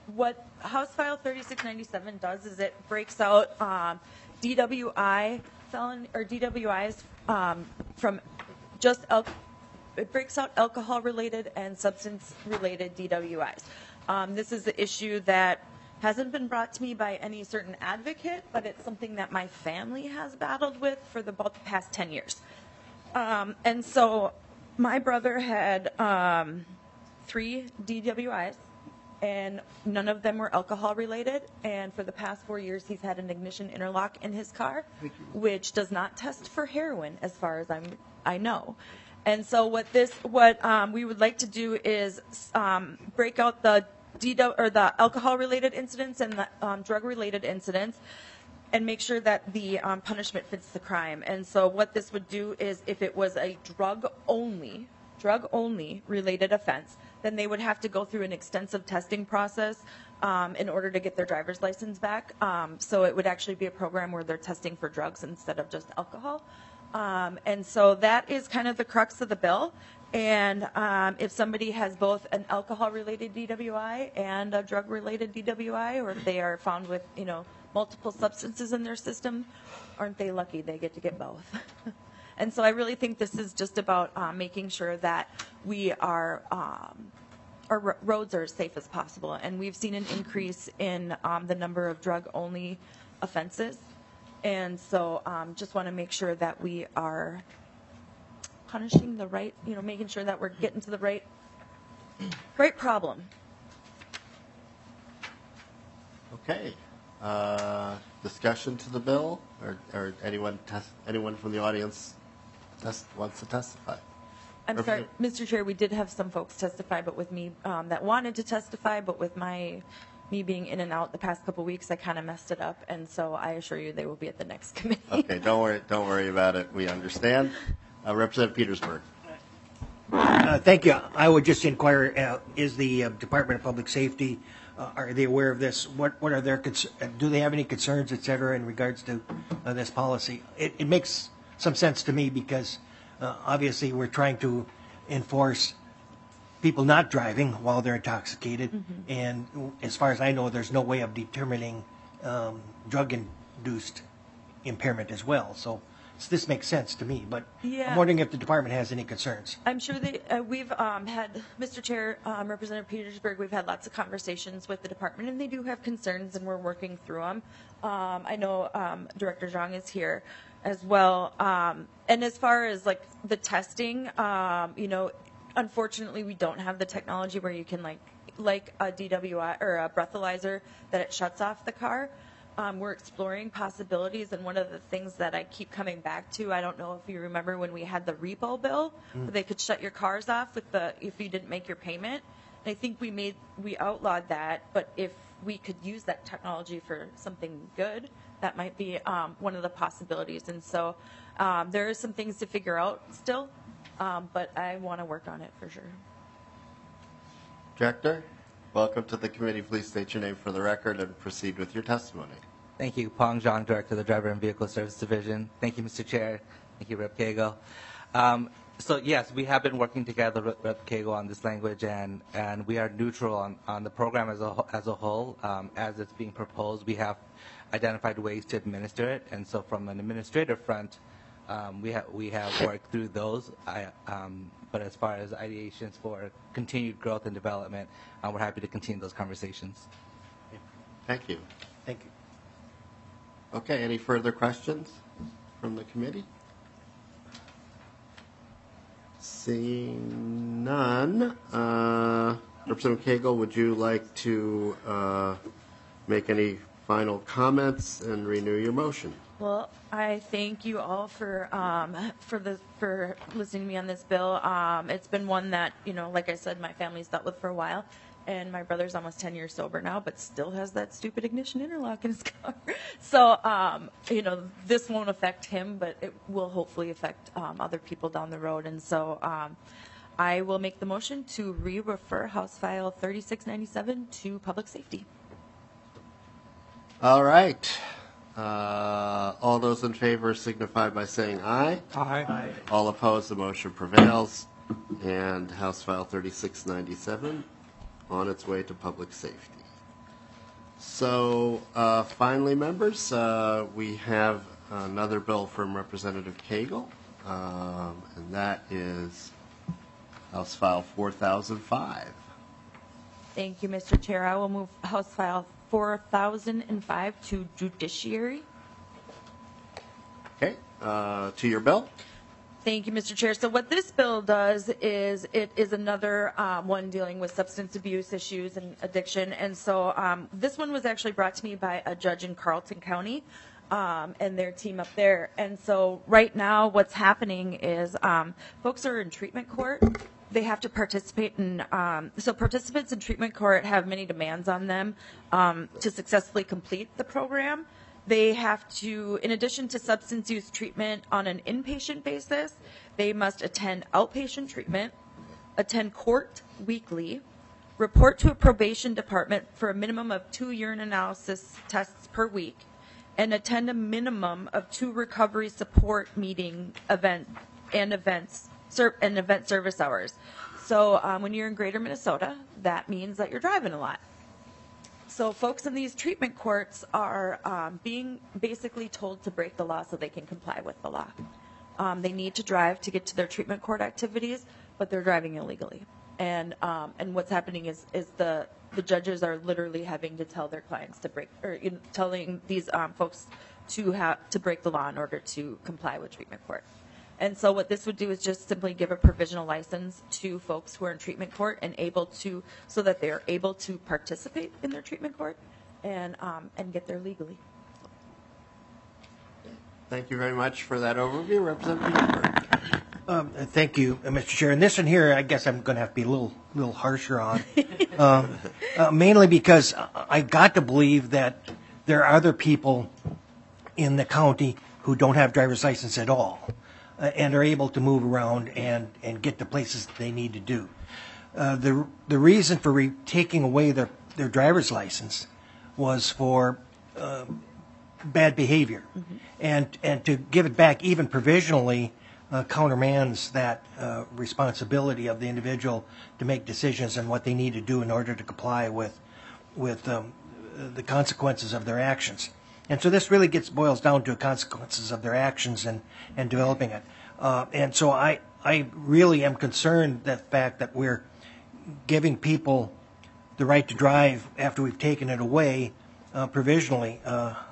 what House File 3697 does is it breaks out DWI felon or DWIs from just it breaks out alcohol-related and substance-related DWIs. This is the issue that hasn't been brought to me by any certain advocate, but it's something that my family has battled with for about the past 10 years. And so my brother had 3 DWIs, and none of them were alcohol-related. And for the past 4 years, he's had an ignition interlock in his car, which does not test for heroin, as far as I know. And so what we would like to do is break out the the alcohol-related incidents and the drug-related incidents, and make sure that the punishment fits the crime. And so what this would do is, if it was a drug-only related offense, then they would have to go through an extensive testing process in order to get their driver's license back. So it would actually be a program where they're testing for drugs instead of just alcohol. And so that is kind of the crux of the bill. And if somebody has both an alcohol-related DWI and a drug-related DWI, or if they are found with, multiple substances in their system, aren't they lucky? They get to get both. And so I really think this is just about making sure that we are our roads are as safe as possible. And we've seen an increase in the number of drug-only offenses. And so just want to make sure that we are punishing the right, making sure that we're getting to the right problem. Okay. Discussion to the bill, or anyone from the audience wants to testify? I'm sorry, Mr. Chair, we did have some folks testify, but with me that wanted to testify, but with me being in and out the past couple weeks, I kind of messed it up, and so I assure you they will be at the next committee. Okay, don't worry about it. We understand. Representative Petersburg. Thank you. I would just inquire: is the Department of Public Safety are they aware of this? What are their do they have any concerns, et cetera, in regards to this policy? It makes some sense to me because obviously we're trying to enforce people not driving while they're intoxicated, and as far as I know, there's no way of determining drug-induced impairment as well. So this makes sense to me, but Yeah. I'm wondering if the department has any concerns. I'm sure we've had, Mr. Chair, Representative Petersburg, we've had lots of conversations with the department, and they do have concerns, and we're working through them. I know Director Zhang is here as well. And as far as like the testing, unfortunately, we don't have the technology where you can like a DWI or a breathalyzer that it shuts off the car. We're exploring possibilities, and one of the things that I keep coming back to, I don't know if you remember when we had the repo bill, where they could shut your cars off if you didn't make your payment. And I think we outlawed that, but if we could use that technology for something good, that might be one of the possibilities. And so there are some things to figure out still, but I want to work on it for sure. Director, welcome to the committee. Please state your name for the record and proceed with your testimony. Thank you. Pong Zhang, Director of the Driver and Vehicle Service Division. Thank you, Mr. Chair. Thank you, Rep. Cagle. So yes, we have been working together with Rep. Cagle on this language, and we are neutral on the program as a whole. As it's being proposed, we have identified ways to administer it, and so from an administrative front, we have worked through those. But as far as ideations for continued growth and development, we're happy to continue those conversations. Thank you. Thank you. Okay, any further questions from the committee? Seeing none, Representative Cagle, would you like to make any final comments and renew your motion? Well, I thank you all for listening to me on this bill. It's been one that, like I said, my family's dealt with for a while, and my brother's almost 10 years sober now, but still has that stupid ignition interlock in his car. So, this won't affect him, but it will hopefully affect other people down the road. And so I will make the motion to re-refer House File 3697 to Public Safety. All right. All those in favor signify by saying aye. Aye. All opposed, the motion prevails. And House File 3697 on its way to public safety. So finally, members, we have another bill from Representative Cagle, and that is House File 4005. Thank you, Mr. Chair. I will move House File 4005 to Judiciary. Okay, to your bill. Thank you, Mr. Chair. So what this bill does is it is another one dealing with substance abuse issues and addiction. And so this one was actually brought to me by a judge in Carlton County and their team up there. And so right now what's happening is folks are in treatment court. They have to participate in, so participants in treatment court have many demands on them to successfully complete the program. They have to, in addition to substance use treatment on an inpatient basis, they must attend outpatient treatment, attend court weekly, report to a probation department for a minimum of 2 urine analysis tests per week, and attend a minimum of 2 recovery support meeting event service hours. So when you're in Greater Minnesota, that means that you're driving a lot. So folks in these treatment courts are being basically told to break the law so they can comply with the law. They need to drive to get to their treatment court activities, but they're driving illegally. And what's happening is the judges are literally having to tell their clients to break, or telling these folks to break the law in order to comply with treatment court. And so what this would do is just simply give a provisional license to folks who are in treatment court and able to, so that they are able to participate in their treatment court and get there legally. Thank you very much for that overview, Representative Hubert. Thank you, Mr. Chair. And this one here, I guess I'm going to have to be a little harsher on, mainly because I got to believe that there are other people in the county who don't have driver's license at all. And are able to move around and get to places they need to do. The reason for taking away their driver's was for bad behavior. And to give it back even provisionally countermands that responsibility of the individual to make decisions on what they need to do in order to comply with the consequences of their actions. And so this really boils down to consequences of their actions and developing it. And so I really am concerned that the fact that we're giving people the right to drive after we've taken it away provisionally.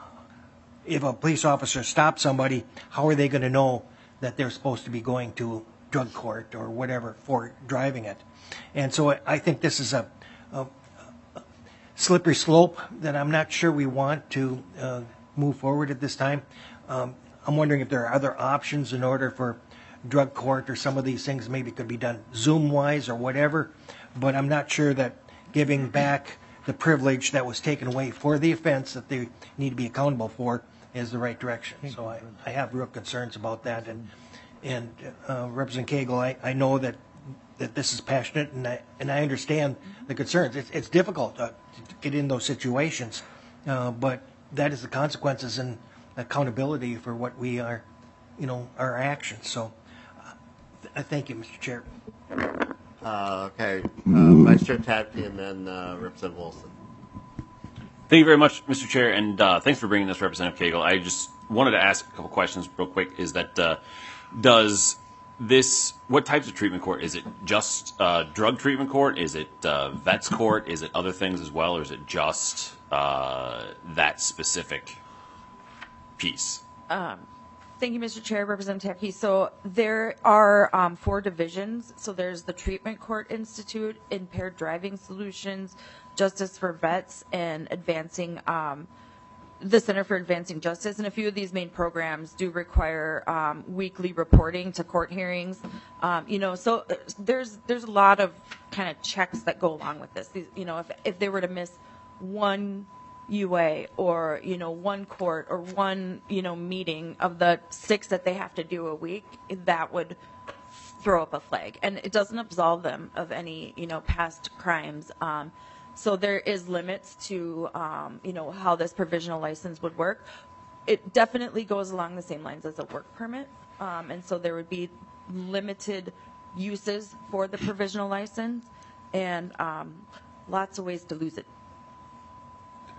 If a police officer stops somebody, how are they going to know that they're supposed to be going to drug court or whatever for driving it? And so I think this is a slippery slope that I'm not sure we want to move forward at this time. I'm wondering if there are other options in order for drug court or some of these things maybe could be done Zoom-wise or whatever, but I'm not sure that giving back the privilege that was taken away for the offense that they need to be accountable for is the right direction. So I have real concerns about that. And Representative Cagle, I know that this is passionate, and I understand the concerns. It's difficult to get in those situations, but that is the consequences and accountability for what we are, our actions. So I thank you, Mr. Chair. Okay, Vice Chair Tapke and then Representative Wilson. Thank you very much, Mr. Chair, and thanks for bringing this, Representative Cagle. I just wanted to ask a couple questions real quick. Is that what types of treatment court? Is it just drug treatment court? Is it vets court? Is it other things as well, or is it just that specific piece? Thank you, Mr. Chair, Representative Tapke. So there are 4 divisions. So there's the Treatment Court Institute, Impaired Driving Solutions, Justice for Vets, and advancing the Center for Advancing Justice. And a few of these main programs do require weekly reporting to court hearings. So there's a lot of kind of checks that go along with this. If they were to miss one UA or one court or one meeting of the 6 that they have to do a week, that would throw up a flag, and it doesn't absolve them of any past crimes. So there is limits to how this provisional license would work. It definitely goes along the same lines as a work permit, and so there would be limited uses for the provisional license and lots of ways to lose it.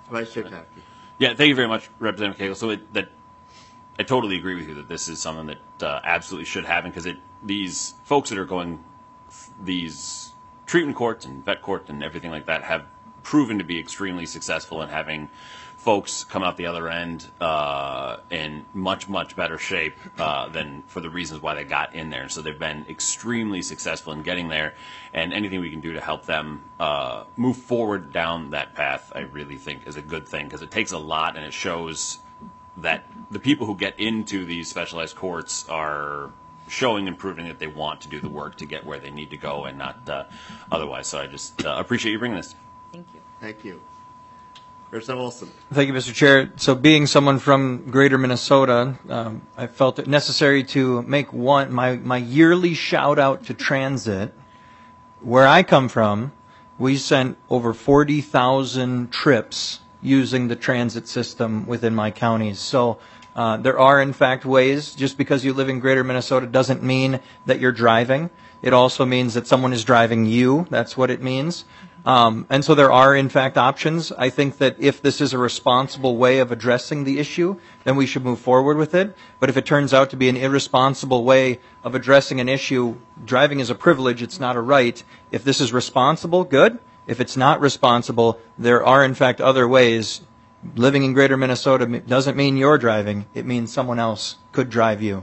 Vice Chair Tapke. Yeah, thank you very much, Representative Cagle. So I totally agree with you that this is something that absolutely should happen, because these folks that are going these treatment courts and vet court and everything like that have proven to be extremely successful in having folks come out the other end in much, much better shape than for the reasons why they got in there. So they've been extremely successful in getting there, and anything we can do to help them move forward down that path, I really think is a good thing, because it takes a lot, and it shows that the people who get into these specialized courts are showing and proving that they want to do the work to get where they need to go, and not otherwise. So I just appreciate you bringing this. Thank you. Thank you. Representative Olson. Thank you, Mr. Chair. So being someone from greater Minnesota, I felt it necessary to make my yearly shout out to transit. Where I come from, we sent over 40,000 trips using the transit system within my counties. So there are, in fact, ways. Just because you live in greater Minnesota doesn't mean that you're driving. It also means that someone is driving you. That's what it means. And so there are, in fact, options. I think that if this is a responsible way of addressing the issue, then we should move forward with it. But if it turns out to be an irresponsible way of addressing an issue, driving is a privilege, it's not a right. If this is responsible, good. If it's not responsible, there are, in fact, other ways. Living in greater Minnesota doesn't mean you're driving. It means someone else could drive you.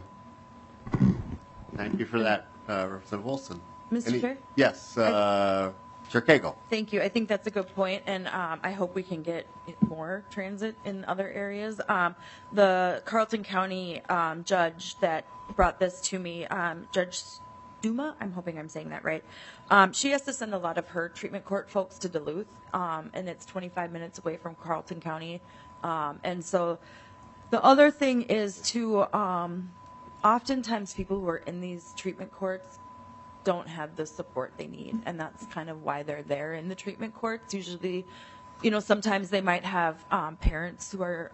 Thank you for that, Representative Olson. Mr. Chair? Yes, Chair Cagle. Thank you. I think that's a good point, and I hope we can get more transit in other areas. The Carlton County judge that brought this to me, Judge Duma, I'm hoping I'm saying that right. She has to send a lot of her treatment court folks to Duluth, and it's 25 minutes away from Carlton County. And so the other thing is to oftentimes people who are in these treatment courts don't have the support they need, and that's kind of why they're there in the treatment courts. Usually, sometimes they might have parents who are,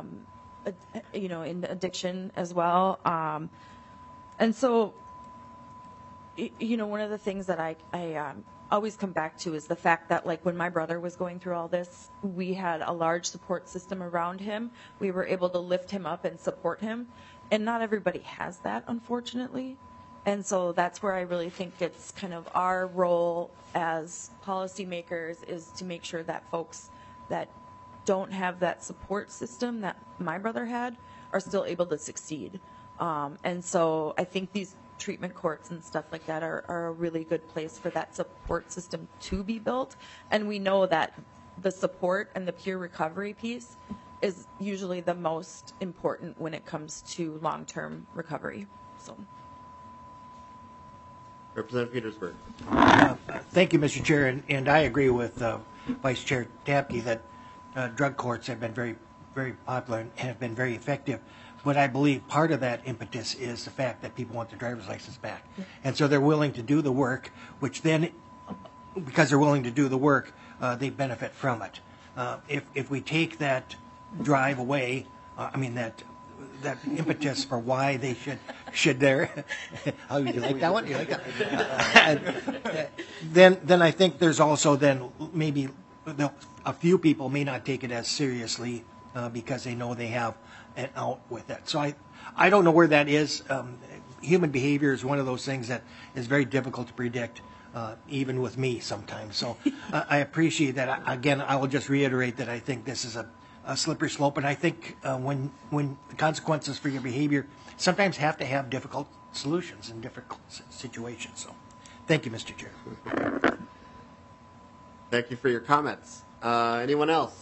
in addiction as well. And so, one of the things that I always come back to is the fact that, like, when my brother was going through all this, we had a large support system around him. We were able to lift him up and support him, and not everybody has that, unfortunately. And so that's where I really think it's kind of our role as policymakers is to make sure that folks that don't have that support system that my brother had are still able to succeed. And so I think these treatment courts and stuff like that are a really good place for that support system to be built. And we know that the support and the peer recovery piece is usually the most important when it comes to long-term recovery. So. Representative Petersburg. Thank you, Mr. Chair, and I agree with Vice Chair Tapke that drug courts have been very, very popular and have been very effective. But I believe part of that impetus is the fact that people want their driver's license back. And so they're willing to do the work, which then, because they're willing to do the work, they benefit from it. If we take that drive away, that impetus for why they should there. Oh, you like that one? You like that? Then I think there's also then maybe a few people may not take it as seriously because they know they have an out with it. So I don't know where that is. Human behavior is one of those things that is very difficult to predict, even with me sometimes. So I appreciate that. Again, I will just reiterate that I think this is a slippery slope, and I think when the consequences for your behavior sometimes have to have difficult solutions in difficult situations. So, thank you, Mr. Chair. Thank you for your comments. Anyone else?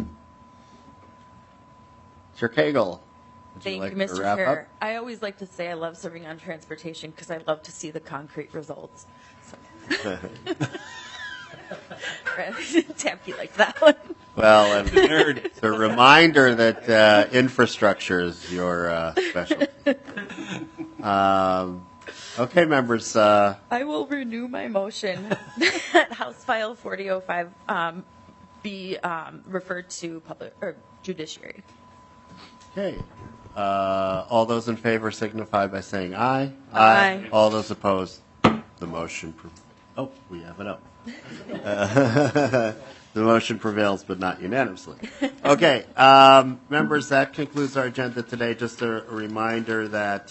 Chair Cagle. Thank you, Mr. Chair. I always like to say I love serving on transportation because I love to see the concrete results. So. Tapke liked that one. Well, and it's a reminder that infrastructure is your specialty. Okay, members. I will renew my motion that House File 4005 be referred to public or judiciary. Okay. All those in favor signify by saying aye. Aye. All those opposed, the motion. Oh, we have it up. The motion prevails, but not unanimously. Okay, members, that concludes our agenda today. Just a reminder that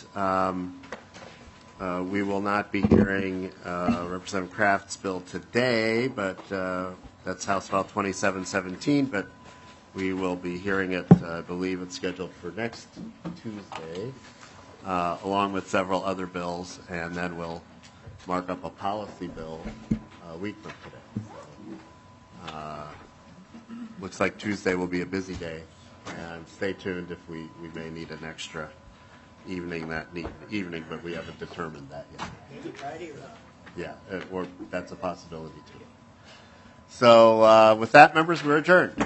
we will not be hearing Representative Kraft's bill today, but that's House File 2717, but we will be hearing it, I believe it's scheduled for next Tuesday, along with several other bills, and then we'll mark up a policy bill a week from today. Looks like Tuesday will be a busy day, and stay tuned if we may need an extra evening evening, but we haven't determined that yet. Maybe Friday or Yeah, or that's a possibility too. So with that, members, we're adjourned.